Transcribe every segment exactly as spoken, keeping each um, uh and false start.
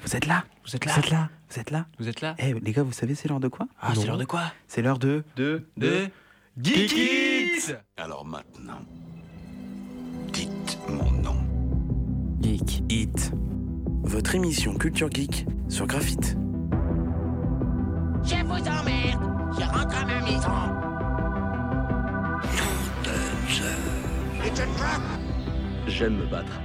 Vous êtes là? Vous êtes là? Vous êtes là? Vous êtes là? Vous êtes là? Eh les gars, vous savez c'est l'heure de quoi? Ah, Non. c'est l'heure de quoi? C'est l'heure de... De... De... Geek It. Alors maintenant, dites mon nom. Geek It. Votre émission Culture Geek sur Graphite. Je vous emmerde, je rentre à ma maison. It's a trap. J'aime me battre.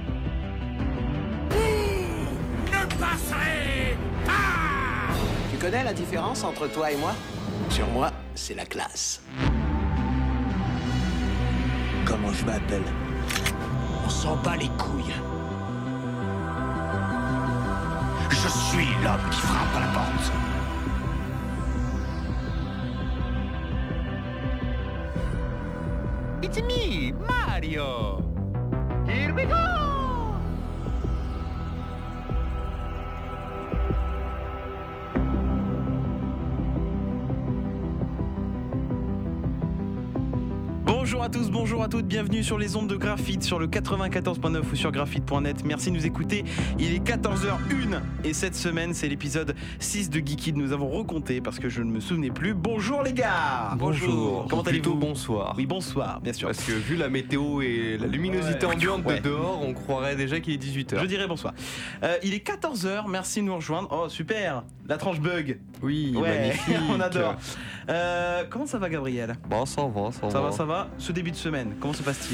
Ne passerez pas. Tu connais la différence entre toi et moi? Sur moi, c'est la classe. Comment je m'appelle? On s'en bat les couilles. Je suis l'homme qui frappe à la porte. It's me, Mario. Here we go. Bonjour à tous, bonjour à toutes, bienvenue sur les ondes de Graphite, sur le quatre-vingt-quatorze point neuf ou sur graphite point net. Merci de nous écouter, il est quatorze heures zéro un et cette semaine c'est l'épisode six de Geek It. Nous avons recompté parce que je ne me souvenais plus. Bonjour les gars. Bonjour. Comment Plutôt allez-vous? bonsoir. Oui, bonsoir, bien sûr. Parce que vu la météo et la luminosité Ouais. ambiante Ouais. de dehors, on croirait déjà qu'il est dix-huit heures. Je dirais bonsoir. Euh, il est quatorze heures, merci de nous rejoindre. Oh super, la tranche bug. Oui, Ouais, magnifique. on adore. Euh, comment ça va Gabriel? Bon, ça va, ça, Ça va, ça va. Ce début de semaine, comment se passe-t-il?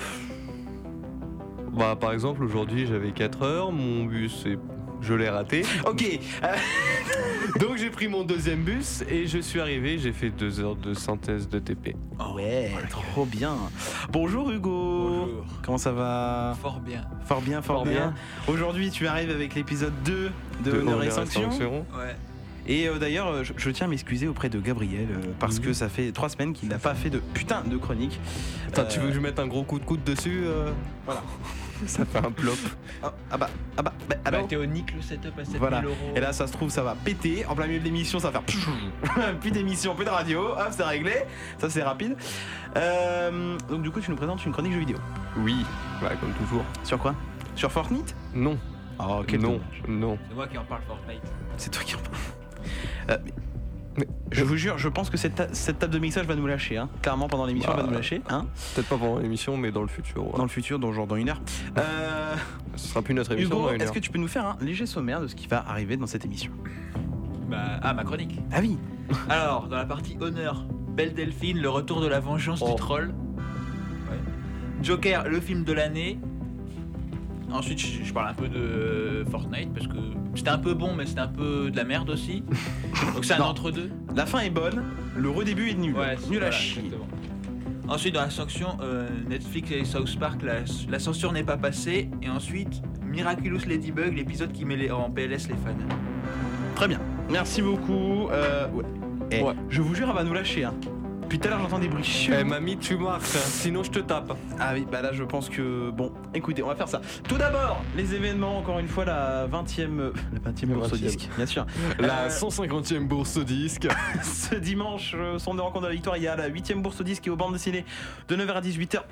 Bah, par exemple, aujourd'hui, j'avais quatre heures, mon bus, est... je l'ai raté. Ok. Euh, Donc, j'ai pris mon deuxième bus et je suis arrivé, j'ai fait deux heures de synthèse de T P. ouais, trop bien. Bonjour Hugo. Bonjour. Comment ça va? Fort bien. Fort bien, fort, Fort bien. bien. Aujourd'hui, tu arrives avec l'épisode deux de, De Honneur Honneur et et Sanction. Sanction. Ouais. Et euh, d'ailleurs, euh, je, je tiens à m'excuser auprès de Gabriel euh, parce Mhm. que ça fait trois semaines qu'il n'a pas fait de putain de chronique. Attends, Euh, tu veux que je mette un gros coup de coude dessus euh Voilà. Ça fait un plop. Ah, ah bah, ah bah, bah, Alors, alors. Théo nique le setup à sept mille Voilà. euros. Et là, ça se trouve, ça va péter. En plein milieu de l'émission, ça va faire plus d'émission, plus de radio. Hop, c'est réglé. Ça, c'est rapide. Euh, donc, du coup, tu nous présentes une chronique jeux vidéo. Oui, bah, comme toujours. Sur quoi? Sur Fortnite? Non, Oh, quel non, dommage. non. C'est moi qui en parle Fortnite. C'est toi qui en parles. Euh, mais- Je vous jure, je pense que cette, ta- cette table de mixage va nous lâcher, hein. Clairement pendant l'émission, Bah, elle va nous lâcher, hein. Peut-être pas pendant l'émission, mais dans le futur. ouais. Dans le futur, dans genre dans une heure. Euh, Ce sera plus notre émission. Hugo, dans une est-ce heure. que tu peux nous faire un léger sommaire de ce qui va arriver dans cette émission? Bah, ah, ma chronique. Ah oui. Alors, dans la partie honneur, Belle Delphine, le retour de la vengeance Oh. du troll. Ouais. Joker, le film de l'année. Ensuite, je, je parle un peu de Fortnite parce que c'était un peu bon, mais c'était un peu de la merde aussi. Donc c'est un Non. entre-deux. La fin est bonne, le redébut est nul. c'est- nul à voilà, chier. exactement. Ensuite, dans la sanction, euh, Netflix et South Park, la, la censure n'est pas passée. Et ensuite, Miraculous Ladybug, l'épisode qui met les- en P L S les fans. Très bien. Merci beaucoup. Euh, ouais. Eh, Ouais. Je vous jure, elle va nous lâcher. Hein. Depuis tout à l'heure, j'entends des bruits chelous. Eh mamie, tu marches, hein, sinon je te tape. Ah oui, bah là, je pense que. Bon, écoutez, on va faire ça. Tout d'abord, les événements, encore une fois, la vingtième. La vingtième La bourse au vingtième. disque, bien sûr. La Euh, cent cinquantième bourse au disque. Ce dimanche, euh, son de rencontre de la victoire, il y a la huitième bourse au disque et aux bandes dessinées de neuf heures à dix-huit heures.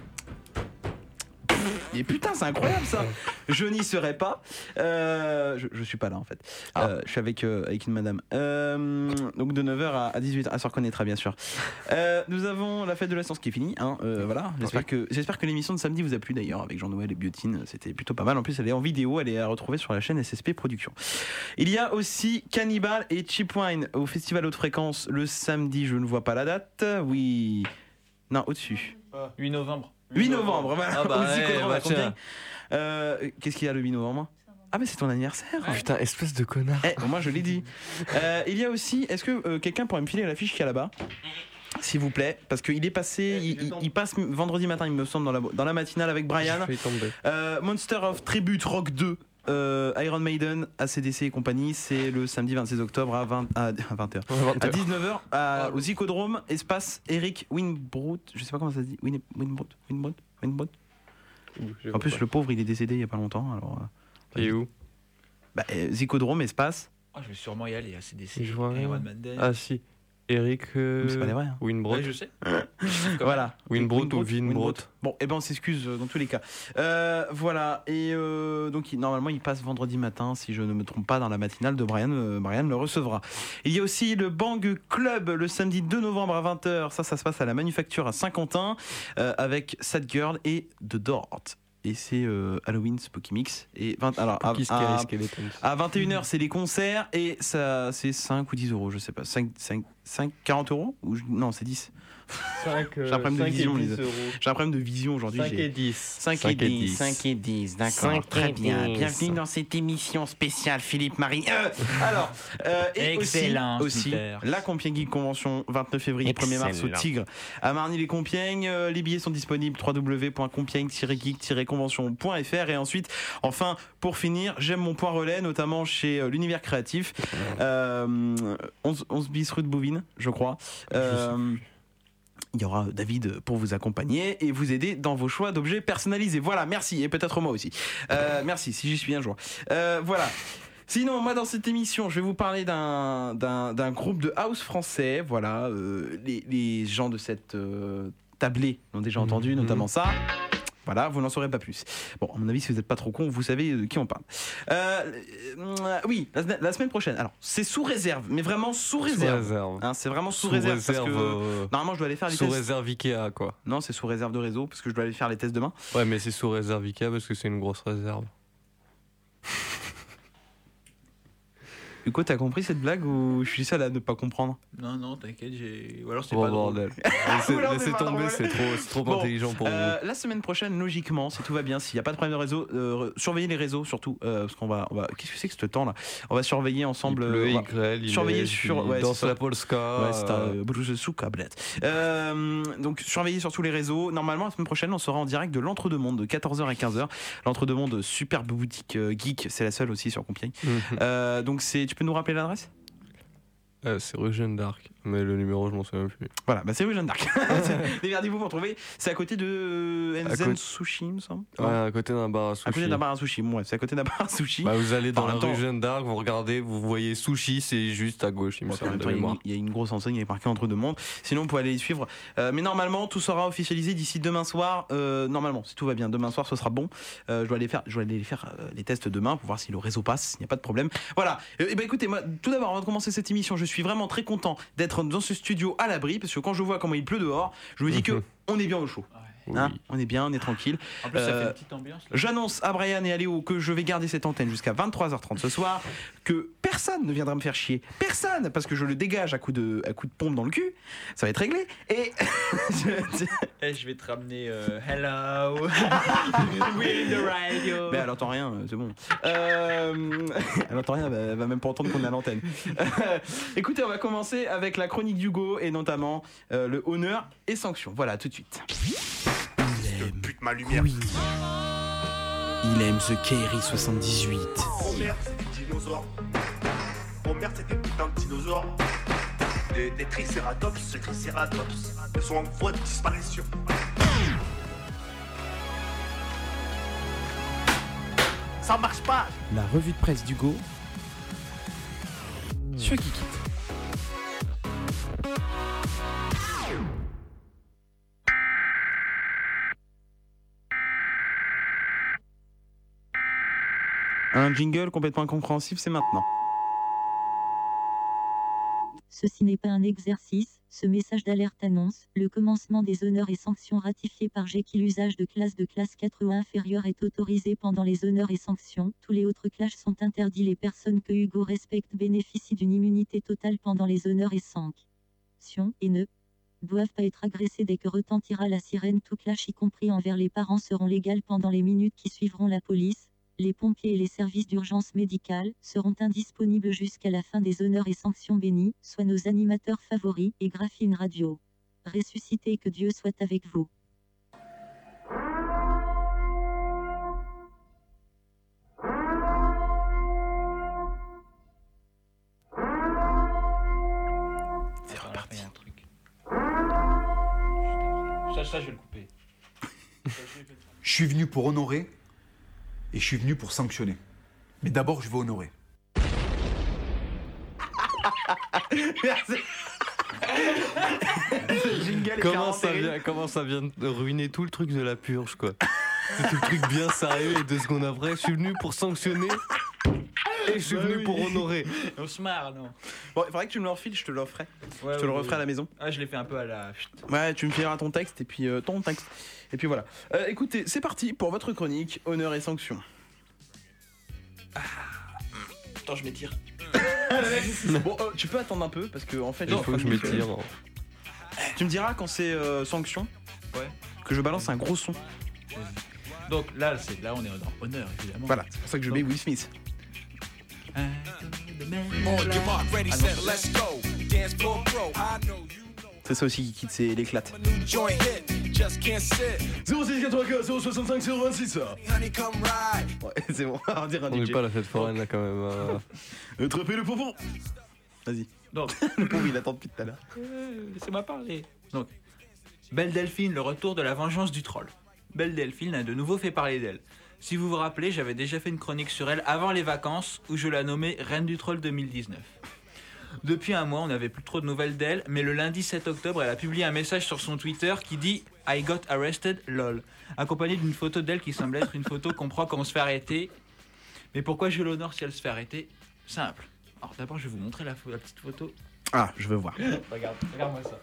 Et putain, c'est incroyable ça! Je n'y serai pas. Euh, je, je suis pas là en fait. Ah. Euh, je suis avec, euh, avec une madame. Euh, donc de neuf heures à, à dix-huit heures, elle se reconnaîtra bien sûr. Euh, nous avons la fête de la science qui est finie. Hein, euh, voilà. J'espère Oui. que, j'espère que l'émission de samedi vous a plu d'ailleurs avec Jean-Noël et Biotine. C'était plutôt pas mal. En plus, elle est en vidéo. Elle est à retrouver sur la chaîne S S P Productions. Il y a aussi Cannibal et Cheap Wine au Festival Haute Fréquence le samedi. Je ne vois pas la date. Oui. Non, au-dessus. huit novembre. huit novembre, voilà. Ah bah Au ouais, Psychodrome bah à Compiègne. tiens. Euh, Qu'est-ce qu'il y a le huit novembre? Ah, mais c'est ton anniversaire. Oh, putain, espèce de connard. Eh, moi je l'ai dit. Euh, il y a aussi, est-ce que euh, quelqu'un pourrait me filer l'affiche qu'il y a là-bas? S'il vous plaît, parce qu'il est passé, il, il- il passe vendredi matin, il me semble, dans la, dans la matinale avec Brian. Je vais tomber. Euh, Monster of Tribute Rock deux, euh, Iron Maiden, A C D C et compagnie, c'est le samedi vingt-six octobre à, vingt, à, vingt heures. À dix-neuf heures à- au Psychodrome, espace Eric Winbrout, je sais pas comment ça se dit, Win, Winbrout, Winbrout, Winbrout. En plus, le pauvre, il est décédé il y a pas longtemps, alors. euh, Et où? Bah, euh, Psychodrome, espace. Oh, je vais sûrement y aller à C D C. Je vois rien. Iron Maiden. Ah si. Eric euh, C'est pas des vrais. Hein. Winbrot. Ouais, je sais. Voilà. Winbrot ou Winbrot. Bon, et eh ben on s'excuse euh, dans tous les cas. Euh, voilà. Et euh, donc il, normalement il passe vendredi matin, si je ne me trompe pas, dans la matinale de Brian. Euh, Brian le recevra. Il y a aussi le Bang Club le samedi deux novembre à vingt heures. Ça, ça se passe à la Manufacture à Saint-Quentin euh, avec Sad Girl et The Dort. Et c'est euh, Halloween Spooky Mix. Et vingt, alors, à, à, à vingt et une heures, c'est les concerts. Et ça, c'est cinq ou dix euros, je sais pas. cinq, cinq, cinq quarante euros ou, non, c'est dix. cinq, euh, J'ai un problème de vision, les... euros. J'ai un problème de vision aujourd'hui. cinq et dix. cinq et dix. cinq et dix, d'accord. Très bien. Bienvenue dans cette émission spéciale Philippe Marie. Euh, alors, euh, et Excellent, aussi, aussi la Compiègne Geek Convention, vingt-neuf février, premier mars au Tigre, à Marny-les-Compiègnes. Euh, les billets sont disponibles w w w point compiègne tiret geek tiret convention point f r. Et ensuite, enfin, pour finir, j'aime mon point relais, notamment chez euh, l'Univers Créatif, euh, onze bis rue de Bouvines, je crois. Euh, Il y aura David pour vous accompagner et vous aider dans vos choix d'objets personnalisés. Voilà, merci. Et peut-être moi aussi. Euh, merci, si j'y suis un jour. Euh, voilà. Sinon, moi, dans cette émission, je vais vous parler d'un, d'un, d'un groupe de house français. Voilà, euh, les, les gens de cette euh, tablée l'ont déjà entendu, mmh. notamment ça. Voilà, vous n'en saurez pas plus. Bon, à mon avis, si vous n'êtes pas trop con, vous savez de qui on parle. Euh, euh, oui, la, la semaine prochaine. Alors, c'est sous réserve, mais vraiment sous réserve. Sous réserve. Hein, c'est vraiment sous, sous réserve, réserve parce que euh, normalement, je dois aller faire les sous tests. Sous réserve Ikea, quoi. Non, c'est sous réserve de réseau, parce que je dois aller faire les tests demain. Ouais, mais c'est sous réserve Ikea parce que c'est une grosse réserve. Hugo, t'as compris cette blague ou je suis seul à ne pas comprendre? Non, non, t'inquiète, j'ai. Ou alors c'est oh, pas bordel. drôle. Laissez, laissez tomber, c'est trop, c'est trop bon, intelligent pour euh, vous. La semaine prochaine, logiquement, si tout va bien, s'il n'y a pas de problème de réseau, euh, surveillez les réseaux surtout, euh, parce qu'on va, on va. Qu'est-ce que c'est que ce temps là? On va surveiller ensemble. Il pleut, il grêle, il surveiller neige, sur. Il ouais, danse c'est la Polska. Ouais, c'est un Bruce Soukablette. Euh, donc surveillez sur tous les réseaux. Normalement, la semaine prochaine, on sera en direct de l'Entre-deux-Mondes de quatorze heures à quinze heures. L'Entre-deux-Mondes, superbe boutique euh, geek, c'est la seule aussi sur Compiègne. euh, donc c'est, tu peux nous rappeler l'adresse? Euh, c'est rue Jeanne d'Arc, mais le numéro je m'en souviens plus. Voilà, bah c'est rue Jeanne d'Arc. Démerdez-vous pour trouver. C'est à côté de Enzen côté... Sushi, il me semble. Ouais, à côté d'un bar à sushi. À côté d'un bar à sushi. Bon, ouais, c'est à côté d'un bar à sushi. Bah, vous allez dans enfin, la temps... rue Jeanne d'Arc, vous regardez, vous voyez sushi, c'est juste à gauche, il me bon, semble. Il y, y a une grosse enseigne, il est marqué entre deux mondes. Sinon, vous pouvez aller les suivre. Euh, mais normalement, tout sera officialisé d'ici demain soir. Euh, normalement, si tout va bien, demain soir, ce sera bon. Euh, je dois aller faire, je dois aller faire euh, les tests demain pour voir si le réseau passe. Il n'y a pas de problème. Voilà. Et euh, bah, écoutez, moi, tout d'abord, avant de commencer cette émission, je suis vraiment très content d'être dans ce studio à l'abri parce que quand je vois comment il pleut dehors, je me dis que on est bien au chaud. Oui. Hein, on est bien, on est tranquille. En plus, ça euh, fait une petite ambiance. Là. J'annonce à Brian et à Léo que je vais garder cette antenne jusqu'à vingt-trois heures trente ce soir, que personne ne viendra me faire chier. Personne, parce que je le dégage à coup de, à coup de pompe dans le cul. Ça va être réglé. Et je... Et je vais te ramener euh, Hello. We're in the radio. Mais elle entend rien, c'est bon. Euh... Elle entend rien, elle va même pas entendre qu'on est à l'antenne. Écoutez, on va commencer avec la chronique d'Hugo et notamment euh, le honneur et sanction. Voilà, tout de suite. Il bute ma lumière. Oui. Il aime The Kerry soixante-dix-huit. Oh merde, c'est des dinosaures. Oh merde, c'est des putains de dinosaures. Des, des tricératops, des tricératops. Ils sont en voie de disparition. Ça marche pas. La revue de presse d'Hugo sur Geekit. Un jingle complètement incompréhensible, c'est maintenant. Ceci n'est pas un exercice, ce message d'alerte annonce le commencement des honneurs et sanctions ratifiés par G Q. L'usage de classe de classe quatre ou inférieure est autorisé pendant les honneurs et sanctions. Tous les autres classes sont interdits. Les personnes que Hugo respecte bénéficient d'une immunité totale pendant les honneurs et sanctions et ne doivent pas être agressés dès que retentira la sirène. Tout clash, y compris envers les parents, seront légales pendant les minutes qui suivront. La police, les pompiers et les services d'urgence médicale seront indisponibles jusqu'à la fin des honneurs et sanctions. Bénis soient nos animateurs favoris et Graphine Radio. Ressuscitez et que Dieu soit avec vous. C'est reparti. Un truc. Ça, ça, je vais le couper. Je suis venu pour honorer. Et je suis venu pour sanctionner. Mais d'abord, je veux honorer. Merci. comment, ça vient, comment ça vient de ruiner tout le truc de la purge, quoi. C'est tout le truc bien sérieux et deux secondes après, je suis venu pour sanctionner et je suis Bah venu oui. pour honorer. On se marre, non. Bon, il faudrait que tu me le refiles, je te le referai. Ouais, je te le ouais, referai ouais. à la maison. Ah, je l'ai fait un peu à la. Ouais, tu me fileras ton texte et puis euh, ton texte. Et puis voilà. Euh, écoutez, c'est parti pour votre chronique honneur et sanction. Ah. Attends, je m'étire. Bon, euh, tu peux attendre un peu parce que en fait, Il j'ai faut que je m'étire. Tu me diras quand c'est euh, sanction. Ouais. Que je balance un gros son. Donc là, c'est là, on est dans honneur, évidemment. Voilà, c'est pour ça que je mets Will Smith. Ah, C'est ça aussi qui quitte, c'est l'éclate. zéro six quatre-vingt-quinze zéro soixante-cinq zéro vingt-six. Ouais, c'est bon, on va dire un On D J. n'est pas à la fête foraine là quand même. euh. Attrapez le pompon. Vas-y. Donc, Le pauvre, il attend depuis tout à l'heure. euh, laissez-moi parler. Donc, Belle Delphine, le retour de la vengeance du troll. Belle Delphine a de nouveau fait parler d'elle. Si vous vous rappelez, j'avais déjà fait une chronique sur elle avant les vacances où je la nommais Reine du Troll deux mille dix-neuf. Depuis un mois, on n'avait plus trop de nouvelles d'elle, mais le lundi sept octobre, elle a publié un message sur son Twitter qui dit « I got arrested, lol », accompagné d'une photo d'elle qui semble être une photo qu'on prend quand on se fait arrêter. Mais pourquoi je l'honore si elle se fait arrêter ? Simple. Alors d'abord, je vais vous montrer la, la petite photo. Ah, je veux voir. Regarde, regarde-moi ça.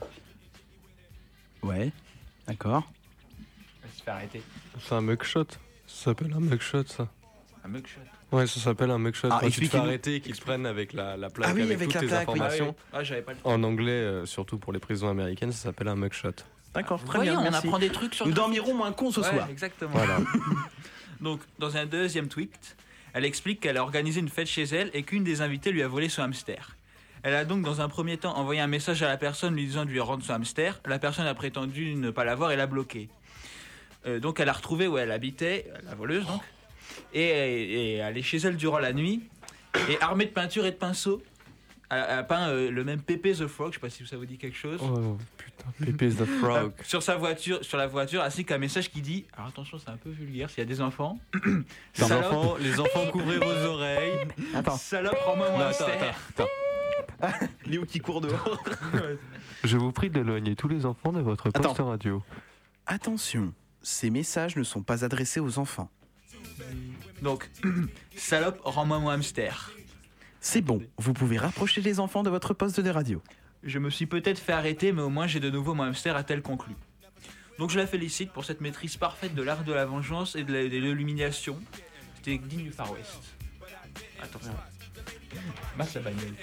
Ouais, d'accord. Elle se fait arrêter. C'est un mugshot. Ça s'appelle un mugshot, ça. Un mugshot. Ouais, ça s'appelle un mugshot. Ah, Quand tu te fais expliquez-nous. arrêter et qu'ils te prennent avec la, la plaque, Ah oui, avec, avec toutes la tes plaque, oui. informations. Ah, oui. Ah, j'avais pas le temps. En anglais, euh, surtout pour les prisons américaines, ça s'appelle un mugshot. D'accord, Vous très voyez, bien, on merci. apprend des trucs sur Nous le- dormirons moins cons ce Ouais, soir. exactement. Voilà. Donc, dans un deuxième tweet, elle explique qu'elle a organisé une fête chez elle et qu'une des invitées lui a volé son hamster. Elle a donc dans un premier temps envoyé un message à la personne lui disant de lui rendre son hamster. La personne a prétendu ne pas l'avoir et l'a bloqué. Euh, donc elle a retrouvé où elle habitait, la voleuse donc, et, et, et elle est chez elle durant la nuit. Et armée de peinture et de pinceau, elle a, elle a peint euh, le même Pépé the Frog, je sais pas si ça vous dit quelque chose. Oh putain, Pépé the Frog. Sur sa voiture, sur la voiture, ainsi qu'un message qui dit, alors attention, c'est un peu vulgaire s'il y a des enfants. Les Salope. enfants, les enfants, couvrez vos oreilles. Attends. Salope, rends-moi mon Non, attends, hamster. attends, attends. Léo qui court dehors. Je vous prie d'éloigner tous les enfants de votre poste Attends. radio. Attention, ces messages ne sont pas adressés aux enfants. Donc, salope, rends-moi mon hamster. C'est bon, vous pouvez rapprocher les enfants de votre poste de radio. Je me suis peut-être fait arrêter, mais au moins j'ai de nouveau mon hamster, a-t-elle conclu. Donc je la félicite pour cette maîtrise parfaite de l'art de la vengeance et de la- de l'illumination. C'était digne du Far West. Attends, regarde. Masse la bagnole.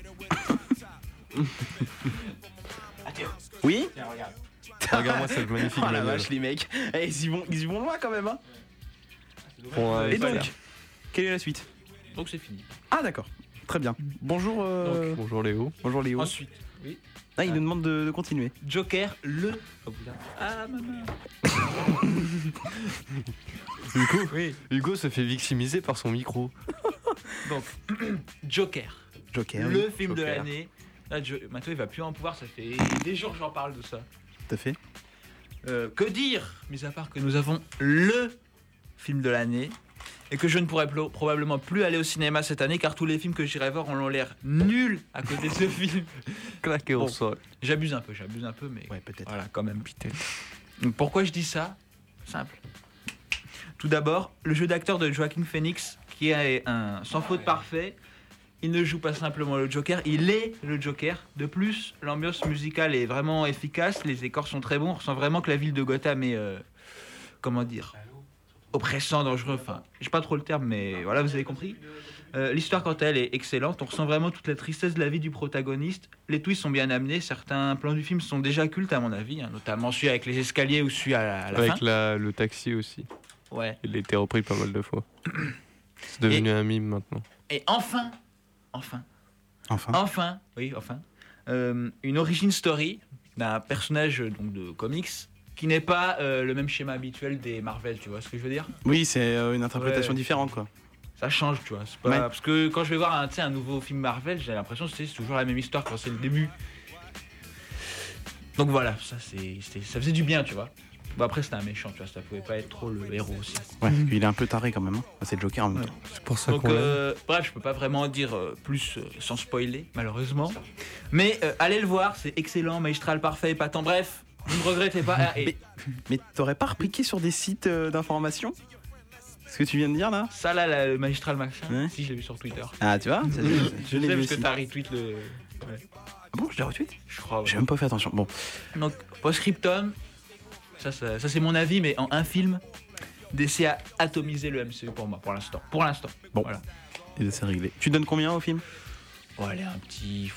Ah, tiens, Oui. tiens, regarde. Regarde-moi cette magnifique Oh la bagnole. vache, les mecs. Eh, ils, y vont, ils y vont loin quand même. Hein. Bon, euh, Et ça a donc, l'air. quelle est la suite? Donc c'est fini. Ah, d'accord. Très bien. Bonjour. euh, Bonjour Léo. Bonjour Léo. Ensuite, oui. Ah, il nous demande de, de continuer. Joker, le. Oh, putain. Ah, maman. Hugo, Hugo se fait victimiser par son micro. Donc, Joker. Joker. le oui. film de Joker. l'année. Là, Jo- Mathieu, il va plus en pouvoir, ça fait des jours que j'en parle de ça. Tout à fait. Euh, que dire, mis à part que nous avons le film de l'année et que je ne pourrais plo- probablement plus aller au cinéma cette année car tous les films que j'irai voir ont l'air nuls à côté de ce film. Claqué Bon. au sol. J'abuse un peu, j'abuse un peu, mais Ouais, peut-être. voilà, quand même. Donc, pourquoi je dis ça? Simple. Tout d'abord, le jeu d'acteur de Joaquin Phoenix, qui est un sans faute parfait. Il ne joue pas simplement le Joker, il est le Joker. De plus, l'ambiance musicale est vraiment efficace, les décors sont très bons. On ressent vraiment que la ville de Gotham est, euh, comment dire, oppressant, dangereux. Enfin, j'ai pas trop le terme, mais voilà, vous avez compris. Euh, L'histoire, quant à elle, est excellente. On ressent vraiment toute la tristesse de la vie du protagoniste. Les twists sont bien amenés. Certains plans du film sont déjà cultes, à mon avis, hein, notamment celui avec les escaliers ou celui à la, à la Avec fin. la, le taxi aussi. Ouais. Il a été repris pas mal de fois. C'est devenu Et- un mime maintenant. Et enfin, enfin, Enfin. Enfin, oui, enfin, euh, une origin story d'un personnage euh, donc de comics qui n'est pas euh, le même schéma habituel des Marvel, tu vois ce que je veux dire? Oui, c'est euh, une interprétation Ouais. différente, quoi. Ça change, tu vois. C'est pas... Ouais. Parce que quand je vais voir un, tu sais, un nouveau film Marvel, j'ai l'impression que c'est c'est toujours la même histoire quand c'est le début. Donc voilà, ça, c'est, c'est- ça faisait du bien, tu vois. Bon, après, c'était un méchant, tu vois, ça pouvait pas être trop le héros aussi. Ouais, il est un peu taré quand même. Hein. C'est le Joker en même temps. C'est pour ça Donc, qu'on euh, bref, je peux pas vraiment dire euh, plus euh, sans spoiler, malheureusement. Mais euh, allez le voir, c'est excellent, magistral, parfait, épatant. Bref, vous ne regrettez pas. Ah, et Mais, mais t'aurais pas repliqué sur des sites euh, d'information ce que tu viens de dire là? ça, là, la- le magistral machin, Ouais. si je l'ai vu sur Twitter. Ah, tu vois, je, je Je l'ai sais vu parce que aussi. t'as retweet le. Ah bon, je l'ai retweet? Je crois. ouais. J'ai même pas fait attention. Bon, Donc, Postscriptum, ça, ça, ça c'est mon avis, mais en un film, D C a atomisé le M C U pour moi, pour l'instant. Pour l'instant. Bon. Voilà. et c'est réglé. Tu donnes combien au film? Bon, allez, un petit.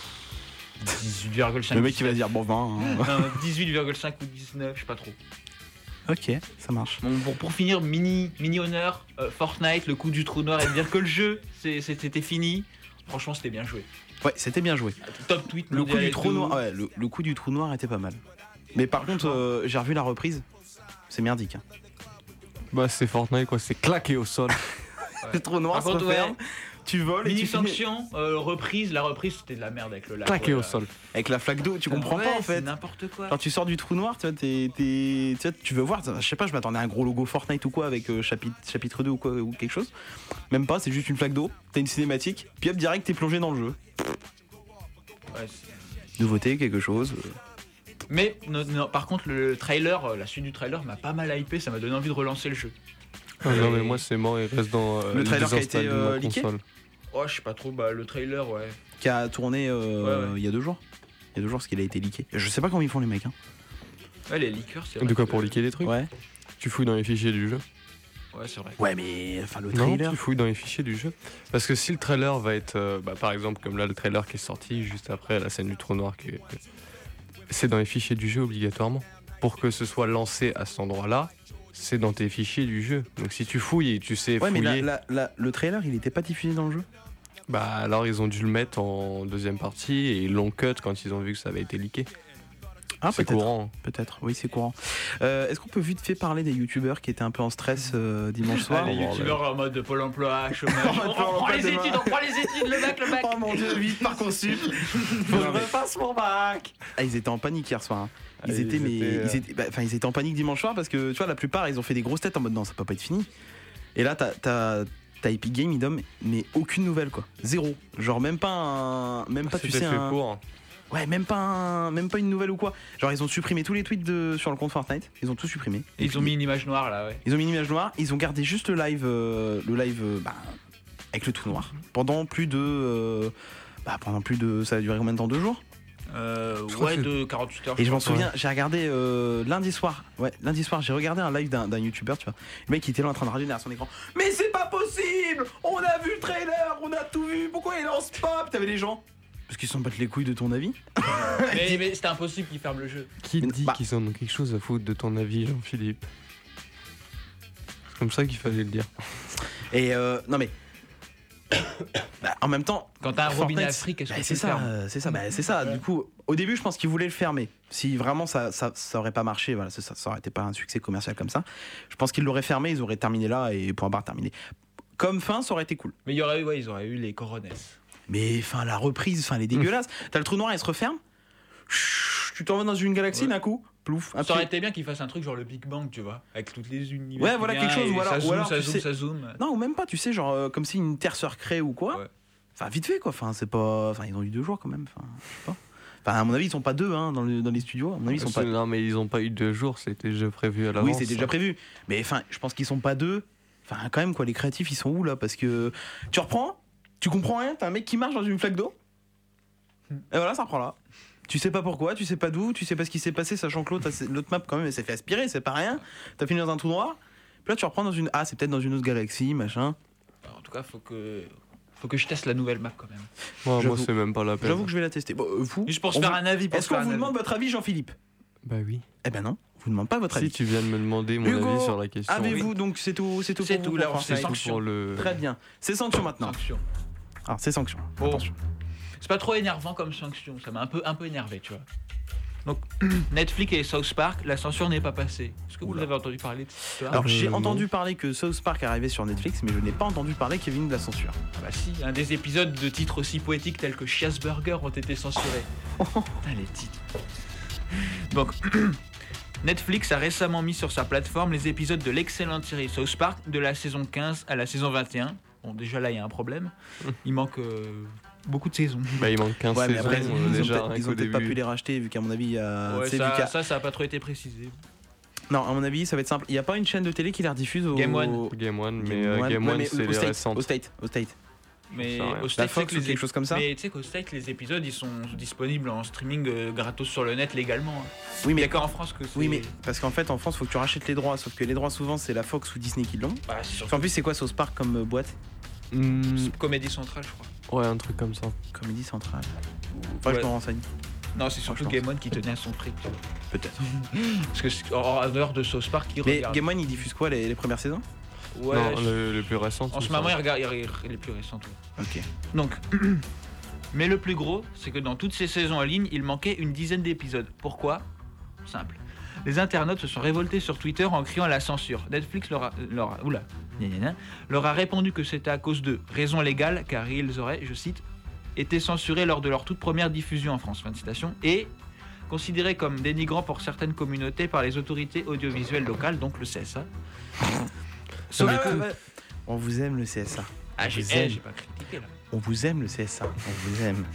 dix-huit virgule cinq. Le mec qui va dire bon vingt. Hein. Non, dix-huit virgule cinq ou dix-neuf, je sais pas trop. Ok, ça marche. Bon, pour, pour finir, mini, mini honneur, euh, Fortnite, le coup du trou noir et de dire que le jeu c'est- c'était fini. Franchement, c'était bien joué. Ouais, c'était bien joué. Top tweet, Le coup mondial du et trou tout. noir, ouais, le, le coup du trou noir était pas mal. Mais par contre, euh, j'ai revu la reprise. C'est merdique. Hein. Bah, c'est Fortnite, quoi. C'est claqué au sol. Le trou noir Par se contre, referme, ouais. tu voles et Mini tu finis sanction, euh, reprise, la reprise c'était de la merde avec le lac. Claqué ouais, au là. sol. avec la flaque d'eau. Tu comprends Ouais, pas en c'est fait. n'importe quoi. Quand tu sors du trou noir, tu vois, t'es- t'es- tu vois, tu veux voir, je sais pas, je m'attendais à un gros logo Fortnite ou quoi avec euh, chapitre, chapitre deux ou quoi ou quelque chose. Même pas, c'est juste une flaque d'eau, t'as une cinématique, puis hop, direct t'es plongé dans le jeu. Ouais, c'est- Nouveauté, quelque chose. euh. Mais non, non, par contre, le trailer, euh, la suite du trailer m'a pas mal hypé, ça m'a donné envie de relancer le jeu. Ah, non, mais moi, c'est mort. Il reste dans euh, Le les trailer qui a install été, de ma euh, leaké console. Oh, je sais pas trop, bah le trailer, ouais. Qui a tourné euh, Ouais, ouais. il y a deux jours. Il y a deux jours parce qu'il a été leaké. Je sais pas comment ils font les mecs. Hein. Ouais, les leakers, c'est De vrai quoi que- pour liquer les trucs Ouais. Tu fouilles dans les fichiers du jeu. Ouais, c'est vrai. Ouais, mais enfin le Non, trailer. tu fouilles dans les fichiers du jeu. Parce que si le trailer va être, euh, bah, par exemple, comme là, le trailer qui est sorti juste après la scène du trou noir, qui est- c'est dans les fichiers du jeu obligatoirement. Pour que ce soit lancé à cet endroit-là, c'est dans tes fichiers du jeu. Donc si tu fouilles et tu sais Ouais, mais fouiller, la- la- la- le trailer, il était pas diffusé dans le jeu. bah alors ils ont dû le mettre en deuxième partie et ils l'ont cut quand ils ont vu que ça avait été leaké. Ah, c'est peut-être. courant. Peut-être, oui, c'est courant. Euh, Est-ce qu'on peut vite fait parler des youtubeurs qui étaient un peu en stress euh, dimanche soir? Ah, les bon, youtubeurs en mode Pôle emploi, chômage. En mode on, Pôle on prend emploi les demain. études, on prend les études, le bac, le bac. Oh mon dieu, vite, Parcoursup. Faut que je refasse mon bac. Ah, ils étaient en panique hier soir. Hein. Ils Ah, étaient, ils mais étaient, euh, ils étaient, bah, enfin, ils étaient en panique dimanche soir parce que tu vois, la plupart, ils ont fait des grosses têtes en mode non, ça peut pas être fini. Et là, t'as, t'as, t'as Epic Games, ils donnent mais aucune nouvelle quoi, zéro. Genre même pas un, même pas tu C'était sais fait un, pour. ouais, même pas un, même pas une nouvelle ou quoi. Genre ils ont supprimé tous les tweets de, sur le compte Fortnite, ils ont tout supprimé. Ils ont mis une image noire là, ouais. Ils ont mis une image noire, ils ont gardé juste le live, euh, le live euh, bah, avec le tout noir pendant plus de, euh, bah, pendant plus de, ça a duré combien de temps, deux jours? Euh, Je crois ouais, que de quarante-huit heures. Et je m'en crois. souviens, j'ai regardé euh, lundi soir, ouais, lundi soir, j'ai regardé un live d'un, d'un youtubeur, tu vois. Le mec il était là en train de râler derrière son écran. Mais c'est pas possible! On a vu le trailer, on a tout vu, pourquoi il lance pas? Puis t'avais les gens. Parce qu'ils s'en battent les couilles de ton avis. Mais, mais c'était impossible qu'ils ferment le jeu. Qui Mais- dit bah- qu'ils en ont quelque chose à foutre de ton avis, Jean-Philippe? C'est comme ça qu'il fallait le dire. Et euh, non mais. Bah, en même temps. Quand t'as un robinet Fortnite, Afrique, est-ce bah, que tu c'est le ça, fermes euh, c'est ça, bah, c'est ça. Du coup, au début, je pense qu'ils voulaient le fermer. Si vraiment ça, ça, ça aurait pas marché, voilà, ça, ça aurait été pas un succès commercial comme ça. Je pense qu'ils l'auraient fermé, ils auraient terminé là et point barre terminé. Comme fin, ça aurait été cool. Mais il y aurait eu, ouais, ils auraient eu les coronets. Mais enfin, la reprise, enfin, elle est dégueulasse. T'as le trou noir, il se referme. Chut, tu t'en vas dans une galaxie Ouais. d'un coup. Plouf. un Ça aurait pied. été bien qu'ils fassent un truc genre le Big Bang, tu vois, avec toutes les univers. Ouais, qui voilà, viennent quelque chose, et ou alors- ça ou zoome, alors, ça tu zoome, sais- ça zoome. Non, ou même pas, tu sais, genre euh, comme si une terre se recrée ou quoi. Ouais. Enfin, vite fait, quoi. Enfin, c'est pas. Enfin, ils ont eu deux jours quand même. Enfin, je sais pas. Enfin, à mon avis, ils sont pas deux hein, dans, le- dans les studios. À mon avis, ils sont pas. Non, mais ils ont pas eu deux jours, c'était déjà prévu à l'avance. Oui, c'était déjà prévu. Mais enfin, je pense qu'ils sont pas deux. Enfin, quand même, quoi, les créatifs, ils sont où là? Parce que tu reprends, tu comprends rien, t'as un mec qui marche dans une flaque d'eau. Et voilà, ça reprend là. Tu sais pas pourquoi, tu sais pas d'où, tu sais pas ce qui s'est passé, sachant que l'autre, l'autre map, quand même, elle s'est fait aspirer, c'est pas rien. T'as fini dans un trou noir. Puis là, tu reprends dans une. Ah, c'est peut-être dans une autre galaxie, machin. En tout cas, faut que, faut que je teste la nouvelle map quand même. Ouais, moi, J'avoue- c'est même pas la peine. J'avoue que je vais la tester. Bon, euh, vous Juste pour se on faire vous- un avis. pour Est-ce se faire qu'on vous un demande avis. votre avis, Jean-Philippe? Bah oui. Eh ben non, on vous demande pas votre Si avis. tu viens de me demander mon Hugo, avis sur la question. Avez-vous donc c'est tout, c'est tout C'est pour tout, vous là, pour on Fortnite. sait Tout sanction. pour le. Très bien. C'est sanction maintenant. Sanction. Alors c'est sanction. Bon. Attention. C'est pas trop énervant comme sanction, ça m'a un peu, un peu énervé, tu vois. Donc, Netflix et South Park, la censure n'est pas passée. Est-ce que vous Oula. avez entendu parler de cette histoire? Alors Euh, j'ai non. entendu parler que South Park arrivait sur Netflix, mais je n'ai pas entendu parler qu'il y avait une de la censure. Ah bah si, un des épisodes de titres aussi poétiques tels que Chias Burger ont été censurés. Putain, les titres. Donc, Netflix a récemment mis sur sa plateforme les épisodes de l'excellente série South Park de la saison quinze à la saison vingt et un. Bon, déjà là, il y a un problème. Il manque euh, beaucoup de saisons. Bah, il manque quinze Ouais, mais saisons. après, euh, ils ont déjà, peut-être- rien ils ont qu'au peut-être pas début. pu les racheter, vu qu'à mon avis, il y a. Ouais, tu sais, vu ça, qu'il y a- ça, ça a pas trop été précisé. Non, à mon avis, ça va être simple. Il n'y a pas une chaîne de télé qui les rediffuse au. Game One. Game One, mais Game euh, One. Game Ouais, One, mais c'est au les State, récentes. Au State, au State. Mais Ça, ouais. au La State, Fox c'est que ou les quelque chose comme ça. Mais tu sais qu'au State, les épisodes, ils sont disponibles en streaming euh, gratos sur le net légalement. Hein. Oui, Il y mais. a qu'en France que c'est. Oui, mais parce qu'en fait, en France, faut que tu rachètes les droits. Sauf que les droits, souvent, c'est la Fox ou Disney qui l'ont. Bah, c'est surtout Enfin, en plus, c'est quoi South Park comme euh, boîte Hmm, Comédie Centrale, je crois. ouais, un truc comme ça. Comédie Centrale. Enfin, Ouais. je me renseigne. Non, c'est surtout je pense. Game One qui tenait à son prix. Peut-être. Parce que c'est- en en dehors de South Park, ils Mais regardent. Game One, ils diffusent quoi les, les premières saisons Ouais, non, je- le, le plus récent. en ce moment, ils regardent ils- ils- les plus récentes. ouais. Ok. Donc, mais le plus gros, c'est que dans toutes ces saisons en ligne, il manquait une dizaine d'épisodes. Pourquoi ? Simple. Les internautes se sont révoltés sur Twitter en criant à la censure. Netflix leur a, leur a- oula, gna gna gna, leur a répondu que c'était à cause de raisons légales, car ils auraient, je cite, été censurés lors de leur toute première diffusion en France, fin de citation, et considérés comme dénigrants pour certaines communautés par les autorités audiovisuelles locales, donc le C S A. Sauf Ah, que... ouais, ouais. On vous aime le C S A. Ah, On j'ai vous eh, aime. j'ai pas critiqué là. On vous aime le C S A. On vous aime.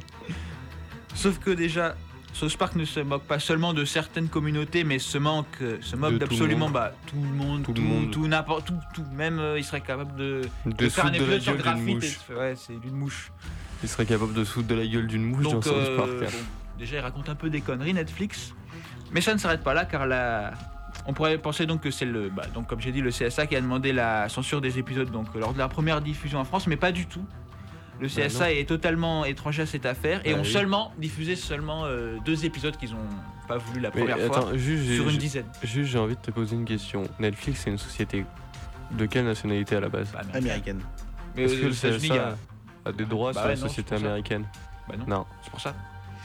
Sauf que déjà, South Park ne se moque pas seulement de certaines communautés, mais se, manque, euh, se moque De tout le d'absolument monde. bah, tout le monde, Tout tout, le monde. tout, n'importe, tout, tout. Même euh, il serait capable de, De faire un foutre de la épisode sur gueule d'une graphite. mouche. et de- Ouais, c'est d'une mouche. Il serait capable de se foutre de la gueule d'une mouche dans Donc, South euh, Park. bon, déjà, il raconte un peu des conneries, Netflix. Mais ça ne s'arrête pas là, car la... on pourrait penser donc que c'est le, bah, donc comme j'ai dit, le C S A qui a demandé la censure des épisodes donc lors de la première diffusion en France, mais pas du tout. Le C S A Bah non. est totalement étranger à cette affaire et Bah ont oui. seulement diffusé seulement euh, deux épisodes qu'ils ont pas voulu la Mais première attends, fois juste, j'ai- sur une j'ai- dizaine. juste, j'ai envie de te poser une question. Netflix, c'est une société de quelle nationalité à la base Bah, Américaine. Mais Est-ce aux que le États-Unis, il y a- C S A a des droits Bah sur ouais, la non, société c'est pour ça. américaine? Bah non, Non. c'est pour ça.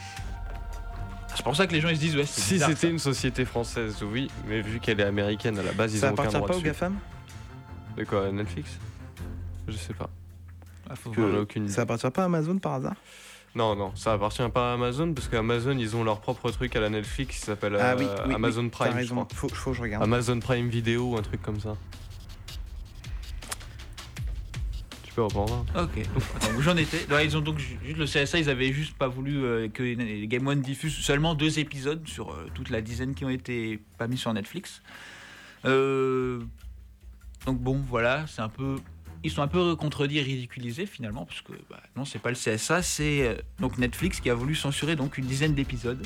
C'est pour ça que les gens ils se disent ouais c'est Si bizarre, c'était ça. une société française, oui, mais vu qu'elle est américaine à la base, ils Ça ont aucun appartient droit pas aux dessus. GAFAM De quoi, Netflix? Je sais pas. Ah, faut J'en ai voir. aucune idée. Ça appartient pas à Amazon par hasard Non, non, ça appartient pas à Amazon parce qu'Amazon, ils ont leur propre truc à la Netflix qui s'appelle Ah euh, oui, oui, Amazon oui, Prime, T'as je raison. crois. Faut, faut que je regarde. Amazon Prime Vidéo ou un truc comme ça. Tu peux reprendre. Ok, donc, attends, où j'en étais. Ouais, ils ont donc ju- juste le C S A, ils avaient juste pas voulu euh, que les Game One diffuse seulement deux épisodes sur euh, toute la dizaine qui ont été pas mis sur Netflix. Euh, donc bon, voilà, c'est un peu, ils sont un peu contredits et ridiculisés finalement parce que bah, non, c'est pas le C S A, c'est euh, donc Netflix qui a voulu censurer donc une dizaine d'épisodes.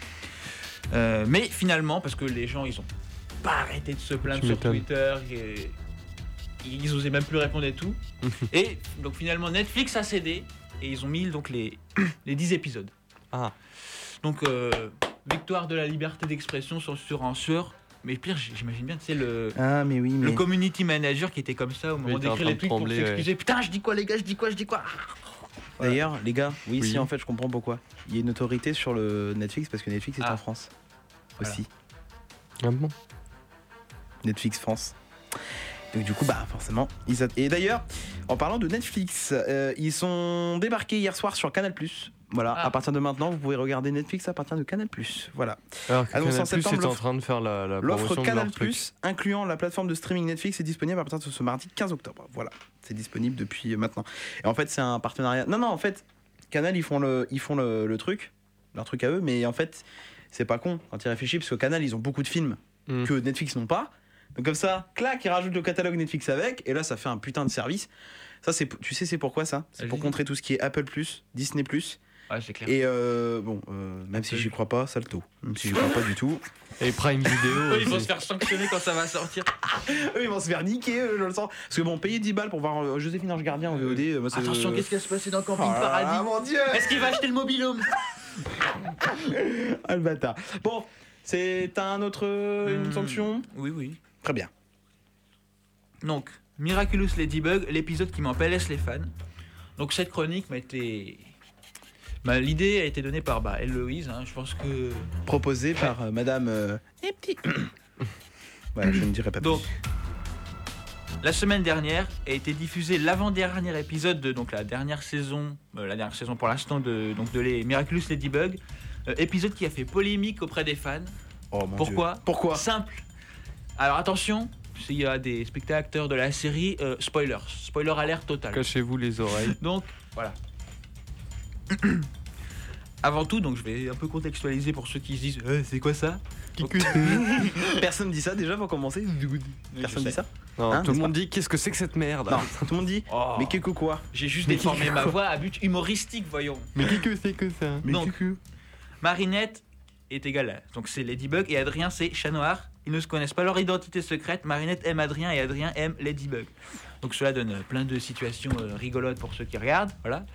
Euh, mais finalement, parce que les gens ils ont pas arrêté de se plaindre Tu sur m'étonnes. Twitter. Et, ils osaient même plus répondre et tout. Et donc finalement Netflix a cédé et ils ont mis donc les, les dix épisodes. Ah. Donc euh, victoire de la liberté d'expression sur, sur un sur. Mais pire, j'imagine bien, tu sais, le, Ah, mais oui, mais. le community manager qui était comme ça au moment il était en d'écrire train les de tweets pour trembler, s'excuser. Putain, je dis quoi les gars, je dis quoi, je dis quoi. D'ailleurs, les gars, oui, Oui. si, en fait, je comprends pourquoi. Il y a une autorité sur le Netflix parce que Netflix est Ah. en France. Voilà. Aussi. Ah bon? Netflix France. Donc du coup, bah forcément, ils a... Et d'ailleurs, en parlant de Netflix, euh, ils sont débarqués hier soir sur Canal+. Voilà, Ah. à partir de maintenant, vous pouvez regarder Netflix à partir de Canal+. Voilà. Alors que Annoncé en Canal+ septembre, est en l'offre- train de faire la, la L'offre promotion de Canal+, leur truc. incluant la plateforme de streaming Netflix, est disponible à partir de ce mardi quinze octobre. Voilà, c'est disponible depuis maintenant. Et en fait, c'est un partenariat. Non, non, en fait, Canal, ils font le, ils font le, le truc, leur truc à eux, mais en fait, c'est pas con quand ils réfléchissent, parce qu'au Canal, ils ont beaucoup de films Mm. que Netflix n'ont pas. Donc comme ça, clac, ils rajoutent le catalogue Netflix avec, et là, ça fait un putain de service. Ça, c'est, tu sais, c'est pourquoi ça? C'est pour Vas-y. contrer tout ce qui est Apple plus, Disney plus, Ouais, c'est clair. et euh, bon, euh, même si Apple. j'y crois pas, salto. Même si j'y crois pas du tout. Et Prime Vidéo. Eux, ils vont aussi. se faire sanctionner quand ça va sortir. Eux, ils vont se faire niquer, eux, je le sens. Parce que bon, payer dix balles pour voir euh, Joséphine Ange Gardien en V O D. euh, moi, c'est- Attention, qu'est-ce qui va se passer dans Camping Oh là là, Paradis? mon dieu! Est-ce qu'il va acheter le mobil-home? Ah, le bâtard. Bon, c'est un autre. Une Hmm. sanction? Oui, oui. Très bien. Donc, Miraculous Ladybug, l'épisode qui m'en P L S les fans. Donc cette chronique m'a été... Bah, l'idée a été donnée par bah, Héloïse, hein, je pense que... Proposé par euh, madame. Euh... et petit. Voilà, je ne dirai pas plus. Donc, la semaine dernière a été diffusé l'avant-dernier épisode de donc, la dernière saison, euh, la dernière saison pour l'instant de, donc, de les Miraculous Ladybug, euh, épisode qui a fait polémique auprès des fans. Oh mon Pourquoi Dieu. Pourquoi? Simple. Alors attention, s'il y a des spectateurs de la série, euh, spoilers. Spoiler alerte total. Cachez-vous les oreilles. Donc, voilà. Avant tout, donc je vais un peu contextualiser pour ceux qui se disent euh, c'est quoi ça? Donc- Personne dit ça déjà pour commencer. Personne je dit sais. ça. Non, Hein, tout le n'est-ce monde dit qu'est-ce que c'est que cette merde? Non, tout le monde dit. Oh. Mais quelque quoi? J'ai juste Mais déformé qui- ma voix à but humoristique, voyons. Mais qu'est-ce que c'est que ça? Mais Donc, cucu. Marinette est égale à... Donc c'est Ladybug et Adrien c'est Chat Noir. Ils ne se connaissent pas leur identité secrète. Marinette aime Adrien et Adrien aime Ladybug. Donc cela donne plein de situations euh, rigolotes pour ceux qui regardent. Voilà.